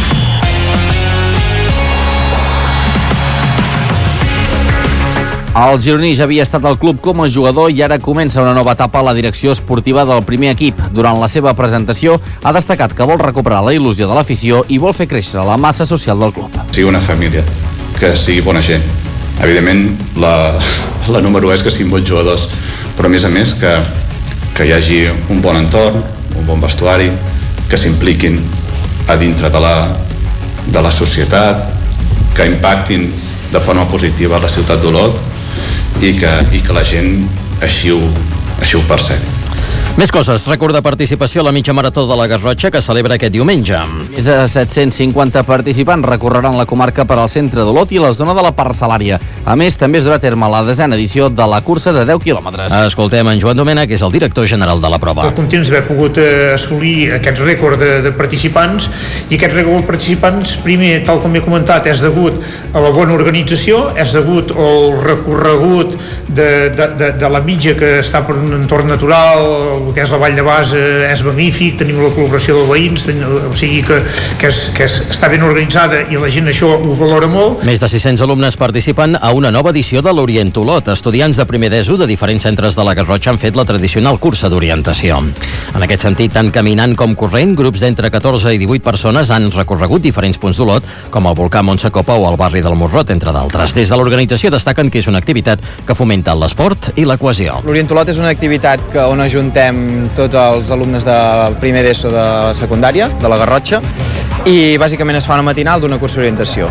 El gironí ja havia estat al club com a jugador i ara comença una nova etapa a la direcció esportiva del primer equip. Durant la seva presentació ha destacat que vol recuperar la il·lusió de l'afició i vol fer créixer la massa social del club. Sigui una família, que sigui bona gent. Evidentment, la número 1 és que siguin bons jugadors, però a més que hi hagi un bon entorn, un bon vestuari, que s'impliquin a dintre de la societat, que impactin de forma positiva a la ciutat d'Olot i que la gent així ho percebi. Més coses. Rècord de participació a la mitja marató de la Garrotxa que celebra aquest diumenge. Més de 750 participants recorreran la comarca per al centre d'Olot i la zona de la parcel·lària. A més, també es durà a terme la 10a edició de la cursa de 10 quilòmetres. Escoltem en Joan Domènech, que és el director general de la prova. Contents d'haver pogut assolir aquest rècord de participants, i aquest rècord de participants, primer, tal com he comentat, és degut a la bona organització, és degut al recorregut de la mitja que està per un entorn natural, el que és la Vall de Bas és magnífic, tenim la col·laboració dels veïns, o sigui que està ben organitzada i la gent això ho valora molt. Més de 600 alumnes participen a una nova edició de l'Orient Olot. Estudiants de primer d'ESO de diferents centres de la Garrotxa han fet la tradicional cursa d'orientació. En aquest sentit, tant caminant com corrent, grups d'entre 14 i 18 persones han recorregut diferents punts d'Olot, com el volcà Montsecopa o el barri del Morrot, entre d'altres. Des de l'organització destaquen que és una activitat que fomenta l'esport i la cohesió. L'Orient Olot és una activitat on ajuntem tots els alumnes de primer d'ESO de secundària, de la Garrotxa, i bàsicament es fa una matinal d'una cursa d'orientació.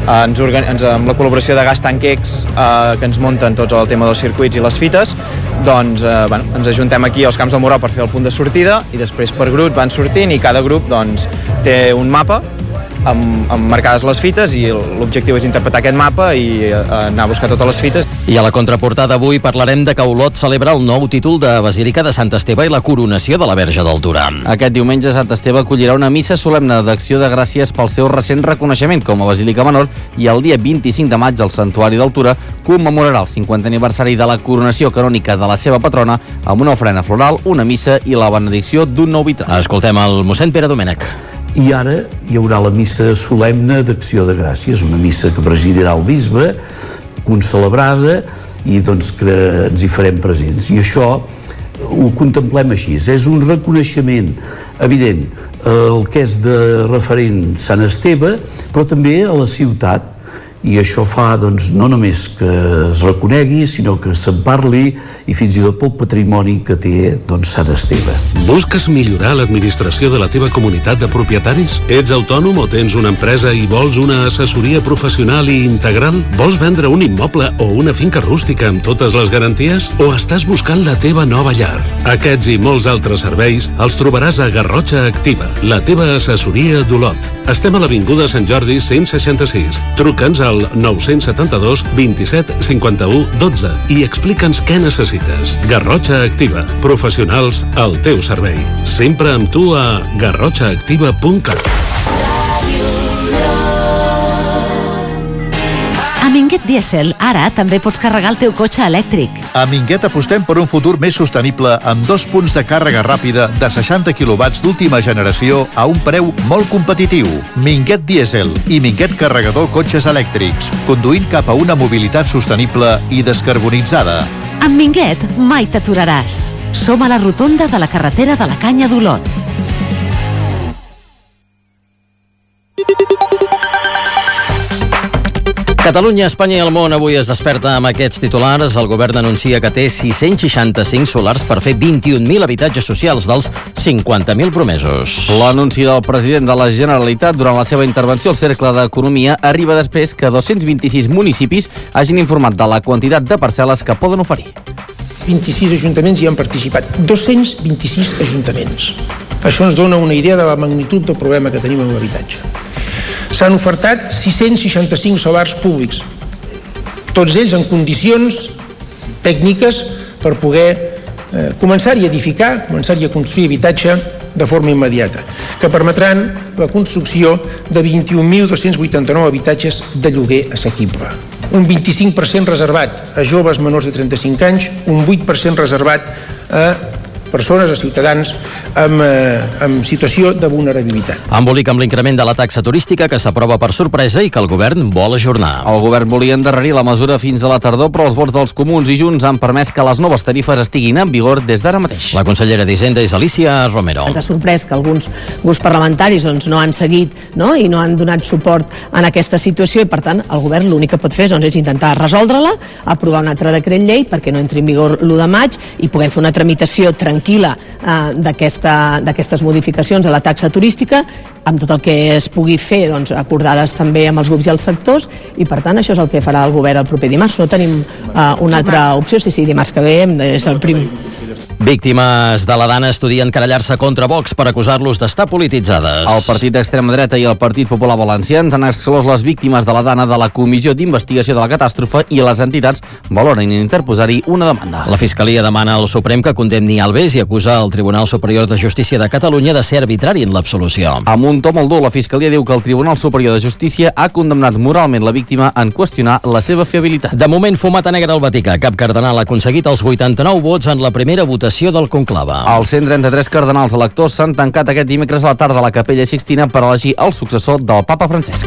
amb la col·laboració de Gas Tanquex, que ens munten tot el tema dels circuits i les fites, doncs ens ajuntem aquí als Camps del Morral per fer el punt de sortida i després per grup van sortint i cada grup doncs, té un mapa amb marcades les fites i l'objectiu és interpretar aquest mapa i anar a buscar totes les fites. I a la contraportada avui parlarem de que Olot celebra el nou títol de Basílica de Sant Esteve i la coronació de la Verge del Torà. Aquest diumenge Sant Esteve acollirà una missa solemne d'acció de gràcies pel seu recent reconeixement com a Basílica Menor i el dia 25 de maig el Santuari del Torà commemorarà el 50è aniversari de la coronació canònica de la seva patrona amb una ofrena floral, una missa i la benedicció d'un nou vitrall. Escoltem el mossèn Pere Domènech. I ara hi haurà la missa solemne d'acció de gràcies, una missa que presidirà el bisbe, concelebrada, i doncs que ens hi farem presents. I això ho contemplem així, és un reconeixement evident el que és de referent Sant Esteve, però també a la ciutat, i això fa doncs, no només que es reconegui, sinó que se'n parli i fins i tot pel patrimoni que té doncs, Sant Esteve. Busques millorar l'administració de la teva comunitat de propietaris? Ets autònom o tens una empresa i vols una assessoria professional i integral? Vols vendre un immoble o una finca rústica amb totes les garanties? O estàs buscant la teva nova llar? Aquests i molts altres serveis els trobaràs a Garrotxa Activa, la teva assessoria d'Olot. Estem a l'Avinguda Sant Jordi 166. Truca'ns al 972 27 51 12 i explica'ns què necessites. Garrotxa Activa. Professionals al teu servei. Sempre amb tu a garrotxaactiva.cat. A Minguet Diesel, ara també pots carregar el teu cotxe elèctric. A Minguet apostem per un futur més sostenible amb 2 punts de càrrega ràpida de 60 kW d'última generació a un preu molt competitiu. Minguet Diesel i Minguet Carregador Cotxes Elèctrics, conduint cap a una mobilitat sostenible i descarbonitzada. Amb Minguet mai t'aturaràs. Som a la rotonda de la carretera de la Canya d'Olot. Catalunya, Espanya i el món avui es desperta amb aquests titulars. El govern anuncia que té 665 solars per fer 21.000 habitatges socials dels 50.000 promesos. L'anunci del president de la Generalitat durant la seva intervenció al Cercle d'Economia arriba després que 226 municipis hagin informat de la quantitat de parcel·les que poden oferir. 26 ajuntaments hi han participat, 226 ajuntaments. Això ens dona una idea de la magnitud del problema que tenim amb l'habitatge. S'han ofertat 665 solars públics, tots ells en condicions tècniques per poder començar-hi a edificar, començar-hi a construir habitatge de forma immediata, que permetran la construcció de 21.289 habitatges de lloguer assequible. Un 25% reservat a joves menors de 35 anys, un 8% reservat a persones, a ciutadans amb situació de vulnerabilitat. Embolic amb l'increment de la taxa turística que s'aprova per sorpresa i que el govern vol ajornar. El govern volia endarrerir la mesura fins a la tardor, però els vots dels Comuns i Junts han permès que les noves tarifes estiguin en vigor des d'ara mateix. La consellera d'Hisenda és Alicia Romero. Ens ha sorprès que alguns grups parlamentaris no han seguit i no han donat suport en aquesta situació i, per tant, el govern l'únic que pot fer és intentar resoldre-la, aprovar un altre decret llei perquè no entri en vigor l'1 de maig i puguem fer una tramitació tranquil·la d'aquestes modificacions a la taxa turística amb tot el que es pugui fer acordades també amb els grups i els sectors i per tant això és el que farà el govern el proper dimarts. No tenim una altra opció, sí, dimarts que ve és el primer. Víctimes de la Dana estudien querellar-se contra Vox per acusar-los d'estar polititzades. El partit d'extrema dreta i el Partit Popular Valencians han exclòs les víctimes de la Dana de la Comissió d'Investigació de la Catàstrofe i les entitats valoren interposar-hi una demanda. La Fiscalia demana al Suprem que condemni Alves i acusa el Tribunal Superior de Justícia de Catalunya de ser arbitrari en l'absolució. Amb un to molt dur, la Fiscalia diu que el Tribunal Superior de Justícia ha condemnat moralment la víctima en qüestionar la seva fiabilitat. De moment, fumata negra al Vaticà. Cap cardenal ha aconseguit els 89 vots en la primera votació del conclave. Els 133 cardenals electors s'han tancat aquest dimecres a la tarda a la Capella Sixtina per elegir el successor del Papa Francesc.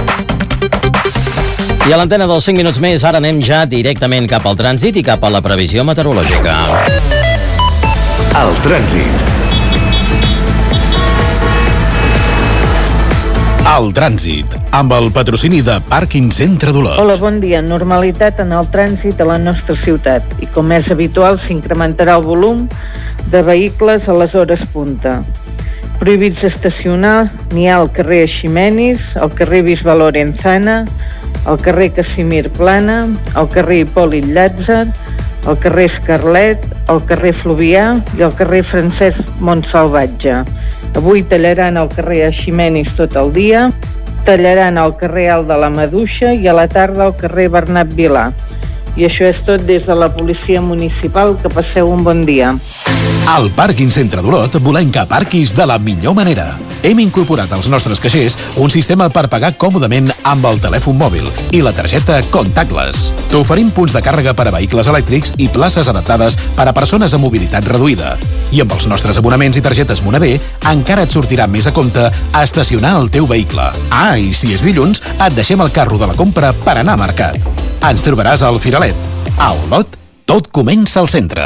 I a l'antena dels 5 minuts més, ara anem ja directament cap al trànsit i cap a la previsió meteorològica. El trànsit. El trànsit, amb el patrocini de Pàrquing Centre d'Olot. Hola, bon dia. Normalitat en el trànsit a la nostra ciutat i, com és habitual, s'incrementarà el volum de vehicles a les hores punta. Prohibits d'estacionar n'hi ha al carrer Ximenis, al carrer Bisbal Lorenzana, el carrer Casimir Plana, el carrer Hipòlit Llàtzer, el carrer Escarlet, el carrer Fluvià i el carrer Francesc Montsalvatge. Avui tallaran el carrer Eiximenis tot el dia, tallaran el carrer Alt de la Maduixa i a la tarda el carrer Bernat Vilà. I això és tot des de la policia municipal. Que passeu un bon dia. Al Pàrquing Centre d'Olot volem que aparquis de la millor manera. Hem incorporat als nostres caixers un sistema per pagar còmodament amb el telèfon mòbil i la targeta contactless. T'oferim punts de càrrega per a vehicles elèctrics i places adaptades per a persones amb mobilitat reduïda. I amb els nostres abonaments i targetes Monavé encara et sortirà més a compte a estacionar el teu vehicle. Ah, i si és dilluns, et deixem el carro de la compra per anar a mercat. Ens trobaràs al Firalet. A Olot, tot comença al centre.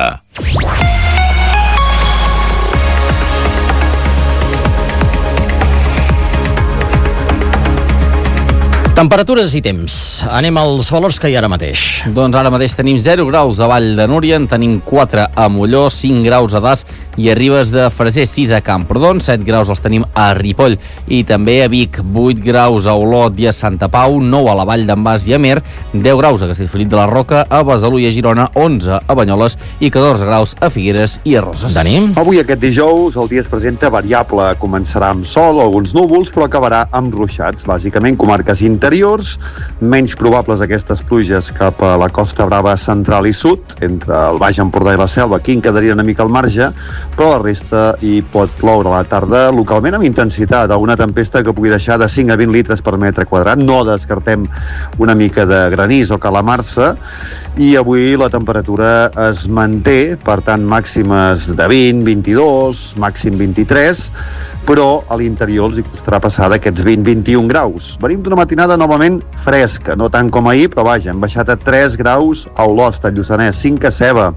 Temperatures i temps. Anem als valors que hi ha ara mateix. Doncs ara mateix tenim 0 graus a Vall de Núria, en tenim 4 a Molló, 5 graus a Das i a Ribes de Freser, 6 a Camprodon, 7 graus els tenim a Ripoll i també a Vic, 8 graus a Olot i a Santa Pau, 9 a la Vall d'en Bas i a Mer, 10 graus a Castellfollit de la Roca, a Besalú i a Girona, 11 a Banyoles i 14 graus a Figueres i a Roses. Dani? Avui aquest dijous el dia es presenta variable, començarà amb sol o alguns núvols però acabarà amb ruixats, bàsicament comarques interiors, menys probables aquestes pluges cap a la Costa Brava central i sud, entre el Baix Empordà i la Selva, aquí en quedaria una mica al marge, però la resta hi pot ploure a la tarda, localment amb intensitat, alguna tempesta que pugui deixar de 5 a 20 litres per metre quadrat, no descartem una mica de granís o calamarsa, i avui la temperatura es manté, per tant màximes de 20, 22, màxim 23, però a l'interior els hi costarà passar d'aquests 20-21 graus. Venim d'una matinada novament fresca, no tant com ahir, però vaja, hem baixat a 3 graus a Olost, a Lluçanès, 5 a Ceba,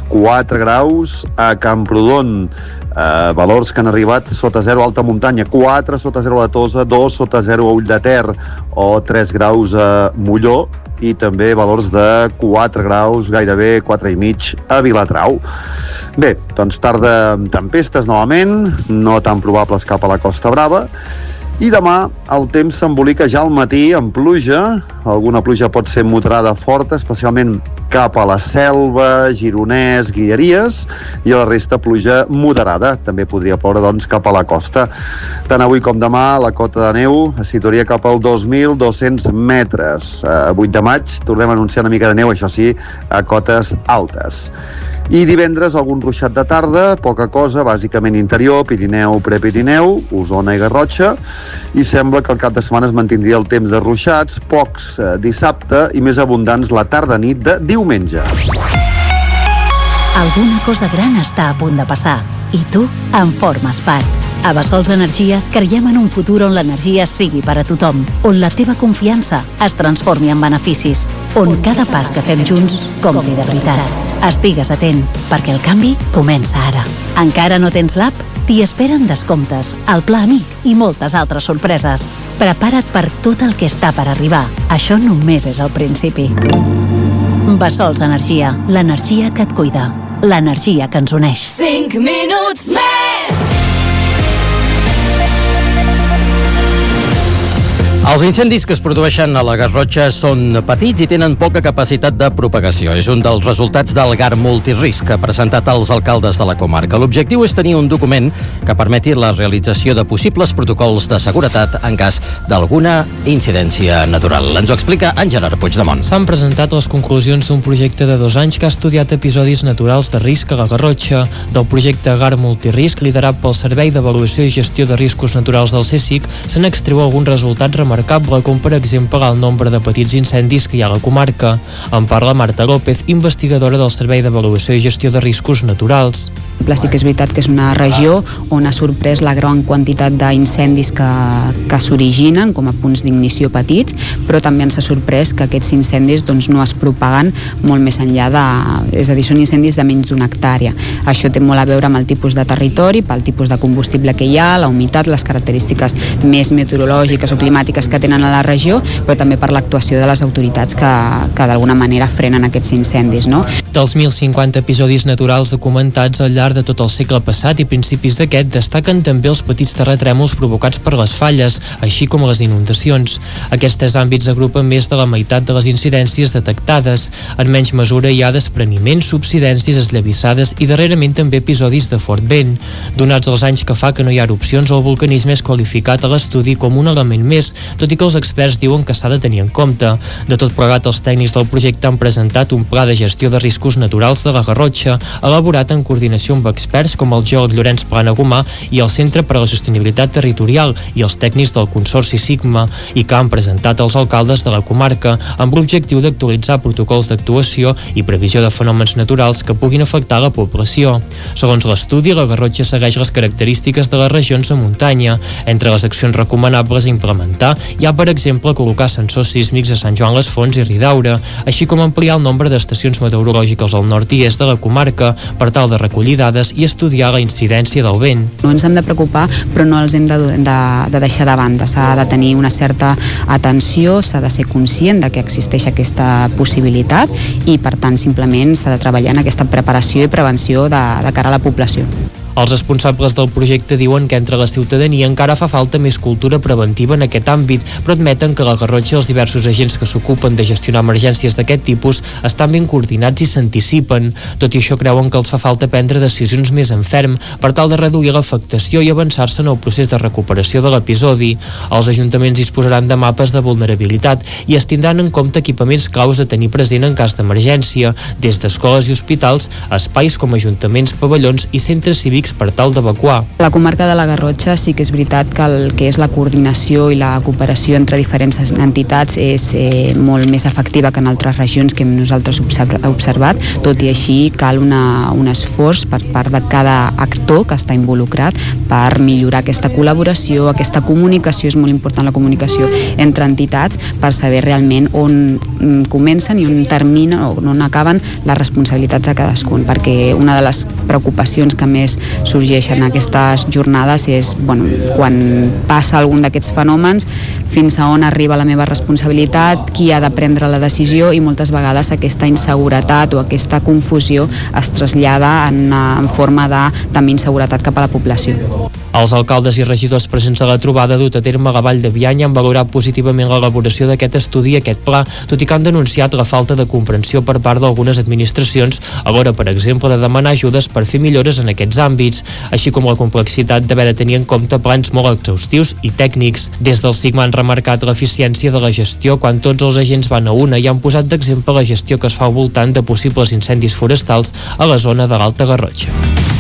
4 graus a Camprodon, valors que han arribat sota 0 a alta muntanya, 4 sota 0 a la Tosa, 2 sota 0 a Ull de Ter, o 3 graus a Molló, i també valors de 4 graus, gairebé 4 i mig a Viladrau. Bé, doncs tarda amb tempestes novament, no tan probables cap a la Costa Brava, i demà el temps s'embolica ja al matí amb pluja, alguna pluja pot ser moderada forta, especialment cap a la Selva, Gironès, Guilleries, i a la resta pluja moderada, també podria ploure doncs cap a la costa. Tant avui com demà la cota de neu es situaria cap als 2.200 metres. 8 de maig tornem a anunciar una mica de neu, això sí, a cotes altes. I divendres algun ruixat de tarda, poca cosa, bàsicament interior, Pirineu, Prepirineu, Osona i Garrotxa, i sembla que el cap de setmana es mantindria el temps de ruixats, pocs dissabte i més abundants la tarda-nit de diumenge. Alguna cosa gran està a punt de passar i tu en formes part. A Bessols Energia creiem en un futur on l'energia sigui per a tothom, on la teva confiança es transformi en beneficis, on cada pas que fem junts compti de veritat. Estigues atent, perquè el canvi comença ara. Encara no tens l'app? T'hi esperen descomptes, el Pla Amic i moltes altres sorpreses. Prepara't per tot el que està per arribar. Això només és el principi. Bessols Energia, l'energia que et cuida, l'energia que ens uneix. 5 minuts més! Els incendis que es produeixen a la Garrotxa són petits i tenen poca capacitat de propagació. És un dels resultats del GAR Multirisc que ha presentat als alcaldes de la comarca. L'objectiu és tenir un document que permeti la realització de possibles protocols de seguretat en cas d'alguna incidència natural. Ens ho explica en Gerard Puigdemont. S'han presentat les conclusions d'un projecte de 2 anys que ha estudiat episodis naturals de risc a la Garrotxa. Del projecte GAR Multirisc, liderat pel Servei d'Avaluació i Gestió de Riscos Naturals del CSIC, se n'extreu alguns resultats remarcable, com per exemple el nombre de petits incendis que hi ha a la comarca. En parla Marta López, investigadora del Servei d'Avaluació i Gestió de Riscos Naturals. Sí que és veritat que és una regió on ha sorprès la gran quantitat d'incendis que s'originen com a punts d'ignició petits, però també ens ha sorprès que aquests incendis no es propaguen molt més enllà és a dir, són incendis de menys d'una hectàrea. Això té molt a veure amb el tipus de territori, pel tipus de combustible que hi ha, la humitat, les característiques més meteorològiques o climàtiques potencials que tenen a la regió, però també per l'actuació de les autoritats que d'alguna manera frenen aquests incendis, no? Dels 1.050 episodis naturals documentats al llarg de tot el segle passat i principis d'aquest, destaquen també els petits terratrèmols provocats per les falles, així com les inundacions. Aquests 3 àmbits agrupen més de la meitat de les incidències detectades. En menys mesura hi ha despreniments, subsidències, esllavissades i darrerament també episodis de fort vent. Donats els anys que fa que no hi ha erupcions, el vulcanisme és qualificat a l'estudi com un element més, tot i que els experts diuen que s'ha de tenir en compte. De tot plegat, els tècnics del projecte han presentat un pla de gestió de riscos naturals de la Garrotxa, elaborat en coordinació amb experts com el geòleg Llorenç Planagumà i el Centre per a la Sostenibilitat Territorial i els tècnics del Consorci Sigma, i que han presentat als alcaldes de la comarca amb l'objectiu d'actualitzar protocols d'actuació i previsió de fenòmens naturals que puguin afectar la població. Segons l'estudi, la Garrotxa segueix les característiques de les regions de muntanya. Entre les accions recomanables a implementar hi ha, per exemple, col·locar sensors sísmics a Sant Joan les Fonts i Ridaura, així com ampliar el nombre d'estacions meteorològiques al nord i est de la comarca per tal de recollir dades i estudiar la incidència del vent. No ens hem de preocupar, però no els hem de deixar de banda. S'ha de tenir una certa atenció, s'ha de ser conscient de que existeix aquesta possibilitat i, per tant, simplement s'ha de treballar en aquesta preparació i prevenció de cara a la població. Els responsables del projecte diuen que entre la ciutadania encara fa falta més cultura preventiva en aquest àmbit, però admeten que la Garrotxa i els diversos agents que s'ocupen de gestionar emergències d'aquest tipus estan ben coordinats i s'anticipen. Tot i això, creuen que els fa falta prendre decisions més en ferm per tal de reduir l'afectació i avançar-se en el procés de recuperació de l'episodi. Els ajuntaments disposaran de mapes de vulnerabilitat i es tindran en compte equipaments claus a tenir present en cas d'emergència, des d'escoles i hospitals, espais com ajuntaments, pavellons i centres cívics per tal d'evacuar. La comarca de la Garrotxa sí que és veritat que el que és la coordinació i la cooperació entre diferents entitats és molt més efectiva que en altres regions que nosaltres hem observat. Tot i així, cal un esforç per part de cada actor que està involucrat per millorar aquesta col·laboració, aquesta comunicació. És molt important la comunicació entre entitats per saber realment on comencen i on terminen o on acaben les responsabilitats de cadascun, perquè una de les preocupacions que més sorgeixen aquestes jornades és, quan passa algun d'aquests fenòmens, fins a on arriba la meva responsabilitat, qui ha de prendre la decisió, i moltes vegades aquesta inseguretat o aquesta confusió es trasllada en forma de també inseguretat cap a la població. Els alcaldes i regidors presents a la trobada dut a terme a la Vall de Bianya han valorat positivament l'elaboració d'aquest estudi i aquest pla, tot i que han denunciat la falta de comprensió per part d'algunes administracions a l'hora, per exemple, de demanar ajudes per fer millores en aquests àmbits, així com la complexitat d'haver de tenir en compte plans molt exhaustius i tècnics. Des del SIGMA han remarcat l'eficiència de la gestió quan tots els agents van a una i han posat d'exemple la gestió que es fa al voltant de possibles incendis forestals a la zona de l'Alta Garrotxa.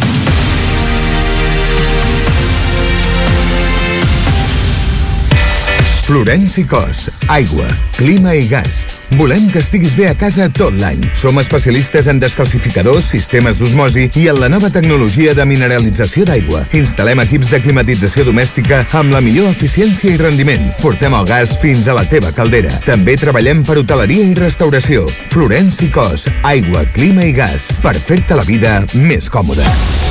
Florenci Cos, aigua, clima i gas. Volem que estiguis bé a casa tot l'any. Som especialistes en descalcificadors, sistemes d'osmosi i en la nova tecnologia de mineralització d'aigua. Instal·lem equips de climatització domèstica amb la millor eficiència i rendiment. Portem el gas fins a la teva caldera. També treballem per hoteleria i restauració. Florenci Cos, aigua, clima i gas. Per fer-te la vida més còmoda.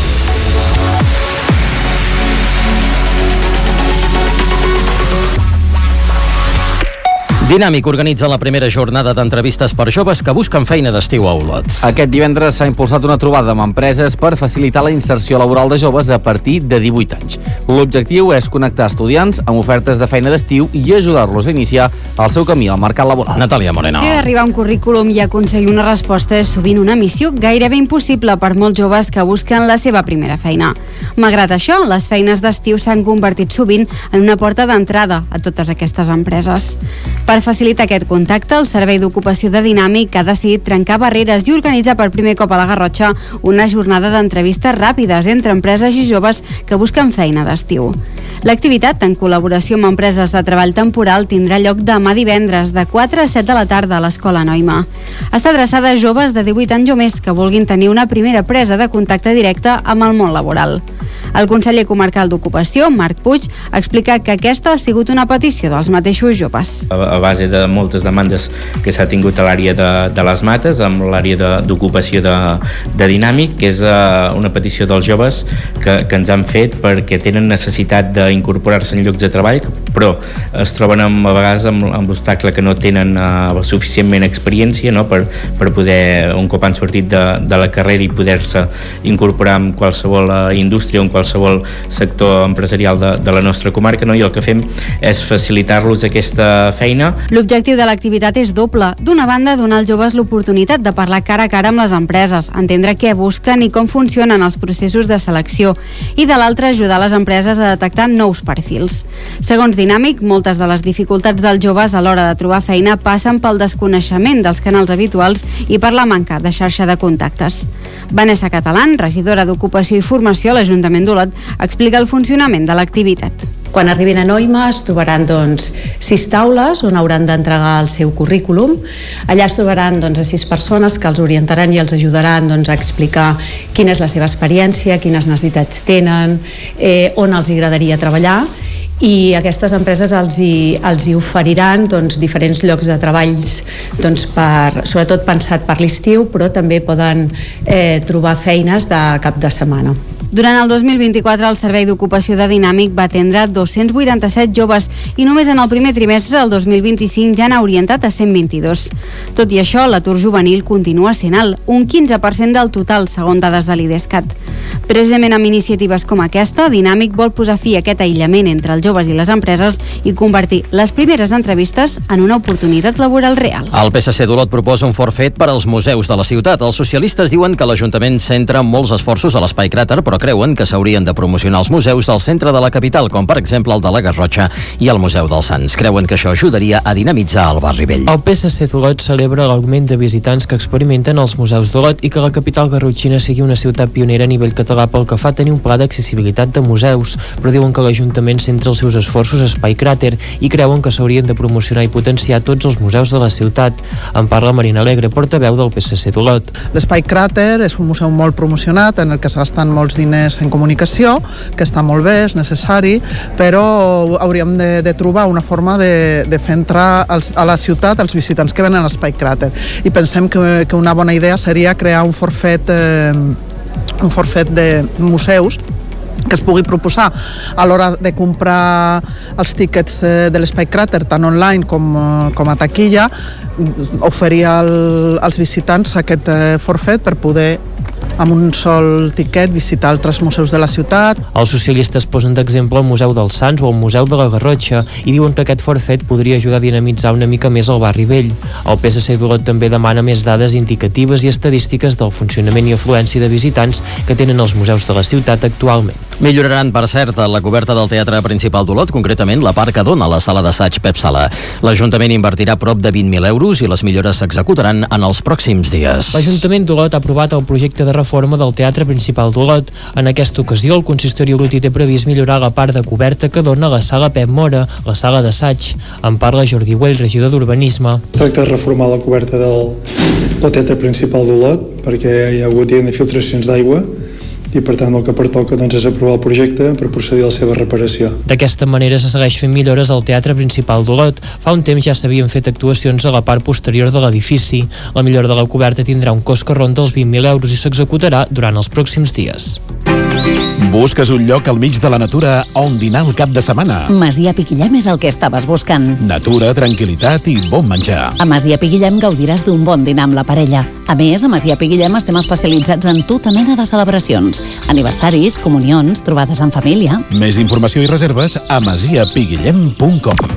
Dinàmic organitza la primera jornada d'entrevistes per joves que busquen feina d'estiu a Olot. Aquest divendres s'ha impulsat una trobada amb empreses per facilitar la inserció laboral de joves a partir de 18 anys. L'objectiu és connectar estudiants amb ofertes de feina d'estiu i ajudar-los a iniciar el seu camí al mercat laboral. Natàlia Moreno. Arribar a un currículum i aconseguir una resposta és sovint una missió gairebé impossible per molts joves que busquen la seva primera feina. Malgrat això, les feines d'estiu s'han convertit sovint en una porta d'entrada a totes aquestes empreses. Per facilitar aquest contacte, el Servei d'Ocupació de Dinàmic ha decidit trencar barreres i organitzar per primer cop a la Garrotxa una jornada d'entrevistes ràpides entre empreses i joves que busquen feina d'estiu. L'activitat, en col·laboració amb empreses de treball temporal, tindrà lloc demà divendres de 4 a 7 de la tarda a l'Escola Noima. Està adreçada a joves de 18 anys o més que vulguin tenir una primera presa de contacte directe amb el món laboral. El conseller comarcal d'Ocupació, Marc Puig, explica que aquesta ha sigut una petició dels mateixos joves. A base de moltes demandes que s'ha tingut a l'àrea de les Mates, amb l'àrea d'ocupació de Dinàmic, que és una petició dels joves que ens han fet perquè tenen necessitat d'incorporar-se en llocs de treball, però es troben a vegades amb l'obstacle que no tenen suficientment experiència, no? per poder, un cop han sortit de la carrera i poder-se incorporar en qualsevol indústria o en qualsevol sector empresarial de la nostra comarca, no? I el que fem és facilitar-los aquesta feina. L'objectiu de l'activitat és doble. D'una banda, donar als joves l'oportunitat de parlar cara a cara amb les empreses, entendre què busquen i com funcionen els processos de selecció, i de l'altra, ajudar les empreses a detectar nous perfils. Segons Dinàmic, moltes de les dificultats dels joves a l'hora de trobar feina passen pel desconeixement dels canals habituals i per la manca de xarxa de contactes. Vanessa Catalán, regidora d'Ocupació i Formació a l'Ajuntament d'Olot, explica el funcionament de l'activitat. Quan arribin a Noima es trobaran 6 taules on hauran d'entregar el seu currículum. Allà es trobaran a 6 persones que els orientaran i els ajudaran a explicar quina és la seva experiència, quines necessitats tenen, on els agradaria treballar, i aquestes empreses els hi oferiran diferents llocs de treballs, sobretot pensat per l'estiu, però també poden trobar feines de cap de setmana. Durant el 2024, el Servei d'Ocupació de Dinàmic va atendre 287 joves i només en el primer trimestre del 2025 ja n'ha orientat a 122. Tot i això, l'atur juvenil continua sent alt, un 15% del total, segons dades de l'IDESCAT. Precisament amb iniciatives com aquesta, Dinàmic vol posar fi a aquest aïllament entre els joves i les empreses i convertir les primeres entrevistes en una oportunitat laboral real. El PSC d'Olot proposa un forfet per als museus de la ciutat. Els socialistes diuen que l'Ajuntament centra molts esforços a l'Espai Cràter, però creuen que s'haurien de promocionar els museus del centre de la capital, com per exemple el de la Garrotxa i el Museu dels Sants. Creuen que això ajudaria a dinamitzar el barri vell. El PSC d'Olot celebra l'augment de visitants que experimenten els museus d'Olot i que la capital garrotxina sigui una ciutat pionera a nivell català pel que fa a tenir un pla d'accessibilitat de museus, però diuen que l'Ajuntament centra els seus esforços a Espai Cràter i creuen que s'haurien de promocionar i potenciar tots els museus de la ciutat. En parla Marina Alegre, portaveu del PSC d'Olot. L'Espai Cràter és un museu molt promocionat en el que s'estan molts diners en comunicació, que està molt bé, és necessari, però hauríem de trobar una forma de fer entrar a la ciutat els visitants que venen a l'Espai Cràter. I pensem que una bona idea seria crear un forfet de museus que es pugui proposar a l'hora de comprar els tíquets de l'Espai Cràter, tant online com a taquilla, oferir als visitants aquest forfet per poder amb un sol tiquet visitar altres museus de la ciutat. Els socialistes posen d'exemple el Museu dels Sants o el Museu de la Garrotxa i diuen que aquest forfet podria ajudar a dinamitzar una mica més el barri vell. El PSC d'Olot també demana més dades indicatives i estadístiques del funcionament i afluència de visitants que tenen els museus de la ciutat actualment. Milloraran, per cert, la coberta del Teatre Principal d'Olot, concretament la part que dona la sala d'assaig Pep Sala. L'Ajuntament invertirà prop de 20.000 euros i les millores s'executaran en els pròxims dies. L'Ajuntament d'Olot ha aprovat el projecte de reforma del Teatre Principal d'Olot. En aquesta ocasió, el consistori olotí té previst millorar la part de coberta que dona la sala Pep Mora, la sala d'assaig. En parla Jordi Güell, regidor d'Urbanisme. Es tracta de reformar la coberta del Teatre Principal d'Olot perquè hi ha hagut filtracions d'aigua i per tant el que pertoca és aprovar el projecte per procedir a la seva reparació. D'aquesta manera se segueix fent millores al Teatre Principal d'Olot. Fa un temps ja s'havien fet actuacions a la part posterior de l'edifici. La millora de la coberta tindrà un cost que ronda els 20.000 euros i s'executarà durant els pròxims dies. Busques un lloc al mig de la natura on dinar el cap de setmana? Masia Piquillem és el que estaves buscant. Natura, tranquil·litat i bon menjar. A Masia Piquillem gaudiràs d'un bon dinar amb la parella. A més, a Masia Piquillem estem especialitzats en tota mena de celebracions. Aniversaris, comunions, trobades en família. Més informació i reserves a masiapiguillem.com.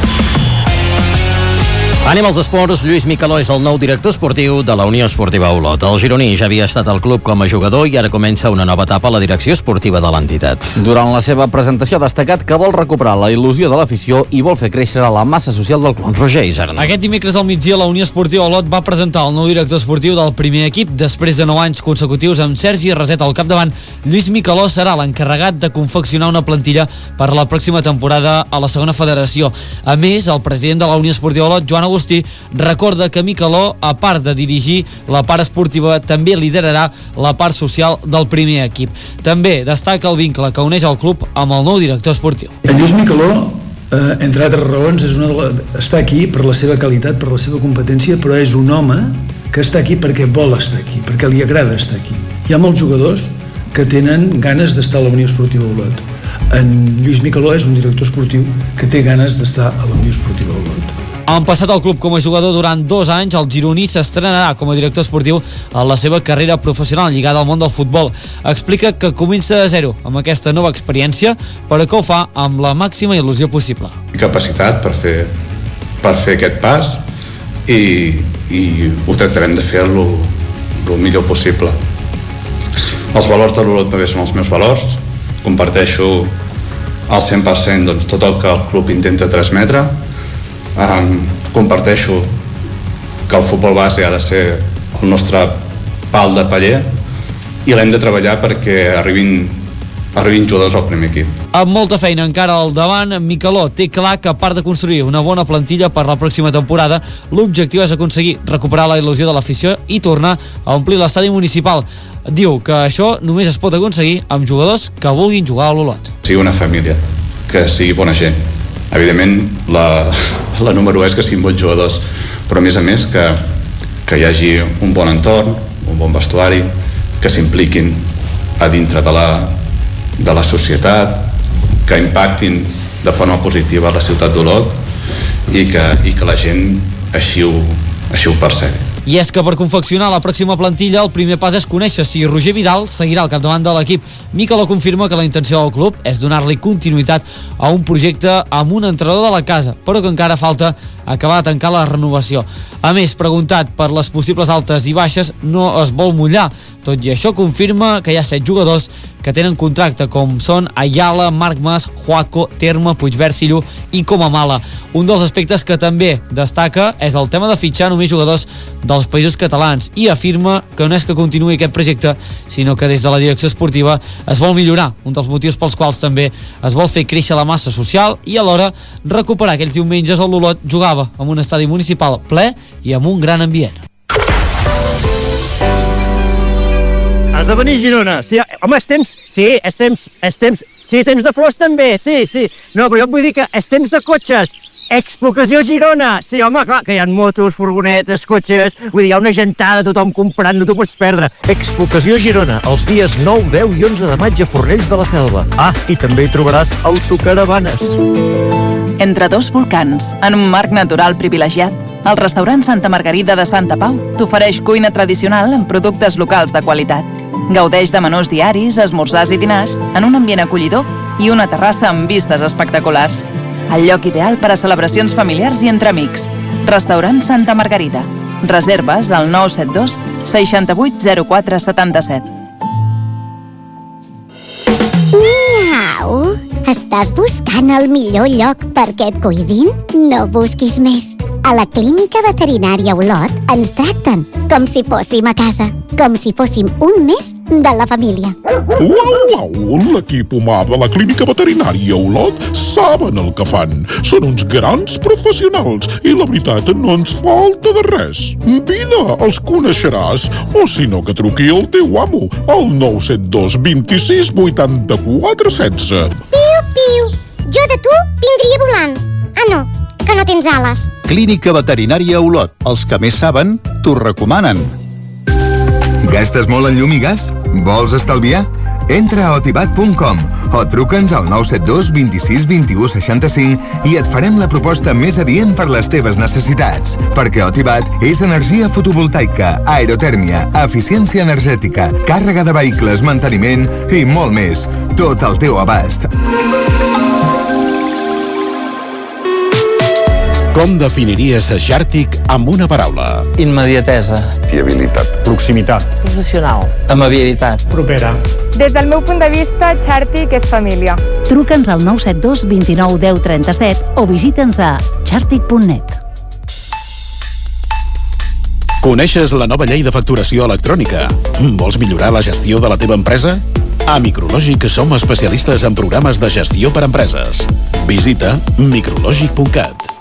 Anem als esports. Lluís Micaló és el nou director esportiu de la Unió Esportiva Olot. El gironí ja havia estat al club com a jugador i ara comença una nova etapa a la direcció esportiva de l'entitat. Durant la seva presentació ha destacat que vol recuperar la il·lusió de l'afició i vol fer créixer la massa social del club. Roger Isern. Aquest dimecres al migdia la Unió Esportiva Olot va presentar el nou director esportiu del primer equip. Després de 9 anys consecutius amb Sergi Raset al capdavant, Lluís Micaló serà l'encarregat de confeccionar una plantilla per la pròxima temporada a la segona federació. A més, el president de la Unió Esportiva Olot, Joan Agustí recorda que Micheló, a part de dirigir la part esportiva, també liderarà la part social del primer equip. També destaca el vincle que uneix el club amb el nou director esportiu. En Lluís Micheló, entre altres raons, està aquí per la seva qualitat, per la seva competència, però és un home que està aquí perquè vol estar aquí, perquè li agrada estar aquí. Hi ha molts jugadors que tenen ganes d'estar a la Unió Esportiva Olot. En Lluís Micheló és un director esportiu que té ganes d'estar a la Unió Esportiva Olot. Han passat al club com a jugador durant 2 anys, el gironí s'estrenarà com a director esportiu en la seva carrera professional lligada al món del futbol. Explica que comença de zero amb aquesta nova experiència, però que ho fa amb la màxima il·lusió possible. Capacitat per fer aquest pas i ho tractarem de fer el millor possible. Els valors de l'Olot també són els meus valors. Comparteixo al 100% doncs, tot el que el club intenta transmetre. Comparteixo que el futbol base ha de ser el nostre pal de paller i l'hem de treballar perquè arribin jugadors al primer equip. Amb molta feina encara al davant, Micheló té clar que a part de construir una bona plantilla per la pròxima temporada, l'objectiu és aconseguir recuperar la il·lusió de l'afició i tornar a omplir l'estadi municipal. Diu que això només es pot aconseguir amb jugadors que vulguin jugar a l'Olot. Sigui una família, que sigui bona gent. Evidentment, la número 1 és que siguin bons jugadors, però a més que hi hagi un bon entorn, un bon vestuari, que s'impliquin a dintre de la societat, que impactin de forma positiva a la ciutat d'Olot i que la gent així ho percebi. I és que per confeccionar la pròxima plantilla el primer pas és conèixer si Roger Vidal seguirà al capdavant de l'equip. Micheló confirma que la intenció del club és donar-li continuïtat a un projecte amb un entrenador de la casa, però que encara falta acabar de tancar la renovació. A més, preguntat per les possibles altes i baixes, no es vol mullar. Tot i això confirma que hi ha 7 jugadors que tenen contracte, com són Ayala, Marc Mas, Juaco, Terma, Puigverd, Sillo i Comamala. Un dels aspectes que també destaca és el tema de fitxar només jugadors dels països catalans i afirma que no és que continuï aquest projecte, sinó que des de la direcció esportiva es vol millorar, un dels motius pels quals també es vol fer créixer la massa social i alhora recuperar aquells diumenges on l'Olot jugava amb un estadi municipal ple i amb un gran ambient. Has de venir a Girona. Sí, home, és temps. Sí, és temps. Sí, temps de flors també, sí. No, però jo vull dir que és temps de cotxes. Expocació Girona. Sí, home, clar, que hi ha motos, furgonetes, cotxes. Vull dir, hi ha una gentada, tothom comprant, no t'ho pots perdre. Expocació Girona, els dies 9, 10 i 11 de maig a Fornells de la Selva. Ah, i també hi trobaràs autocaravanes. Entre dos volcans, en un marc natural privilegiat, el restaurant Santa Margarida de Santa Pau t'ofereix cuina tradicional amb productes locals de qualitat. Gaudeix de menús diaris, esmorzars i dinars en un ambient acollidor i una terrassa amb vistes espectaculars. El lloc ideal per a celebracions familiars i entre amics. Restaurant Santa Margarida. Reserves al 972 68 04 77. Miau! Estàs buscant el millor lloc perquè et cuidin? No busquis més. A la Clínica Veterinària Olot ens tracten com si fóssim a casa, com si fóssim un més de la família. Uau! L'equip humà de la Clínica Veterinària Olot saben el que fan. Són uns grans professionals i la veritat no ens falta de res. Vine, els coneixeràs. O si no, que truqui el teu amo al 972 26 84 16. Piu! Jo de tu vindria volant. Ah, no, que no tens ales. Clínica Veterinària Olot. Els que més saben, t'ho recomanen. Gastes molt en llum i gas? Vols estalviar? Entra a otibat.com o truca'ns al 972 26 21 65 i et farem la proposta més adient per les teves necessitats. Perquè Otibat és energia fotovoltaica, aerotèrmia, eficiència energètica, càrrega de vehicles, manteniment i molt més. Tot al teu abast. Com definiries a Xàrtic amb una paraula? Immediatesa. Fiabilitat. Proximitat. Professional. Amabilitat. Propera. Des del meu punt de vista, Xàrtic és família. Truca'ns al 972 29 10 37 o visita'ns a xàrtic.net. Coneixes la nova llei de facturació electrònica? Vols millorar la gestió de la teva empresa? A Micrològic som especialistes en programes de gestió per a empreses. Visita micrològic.cat.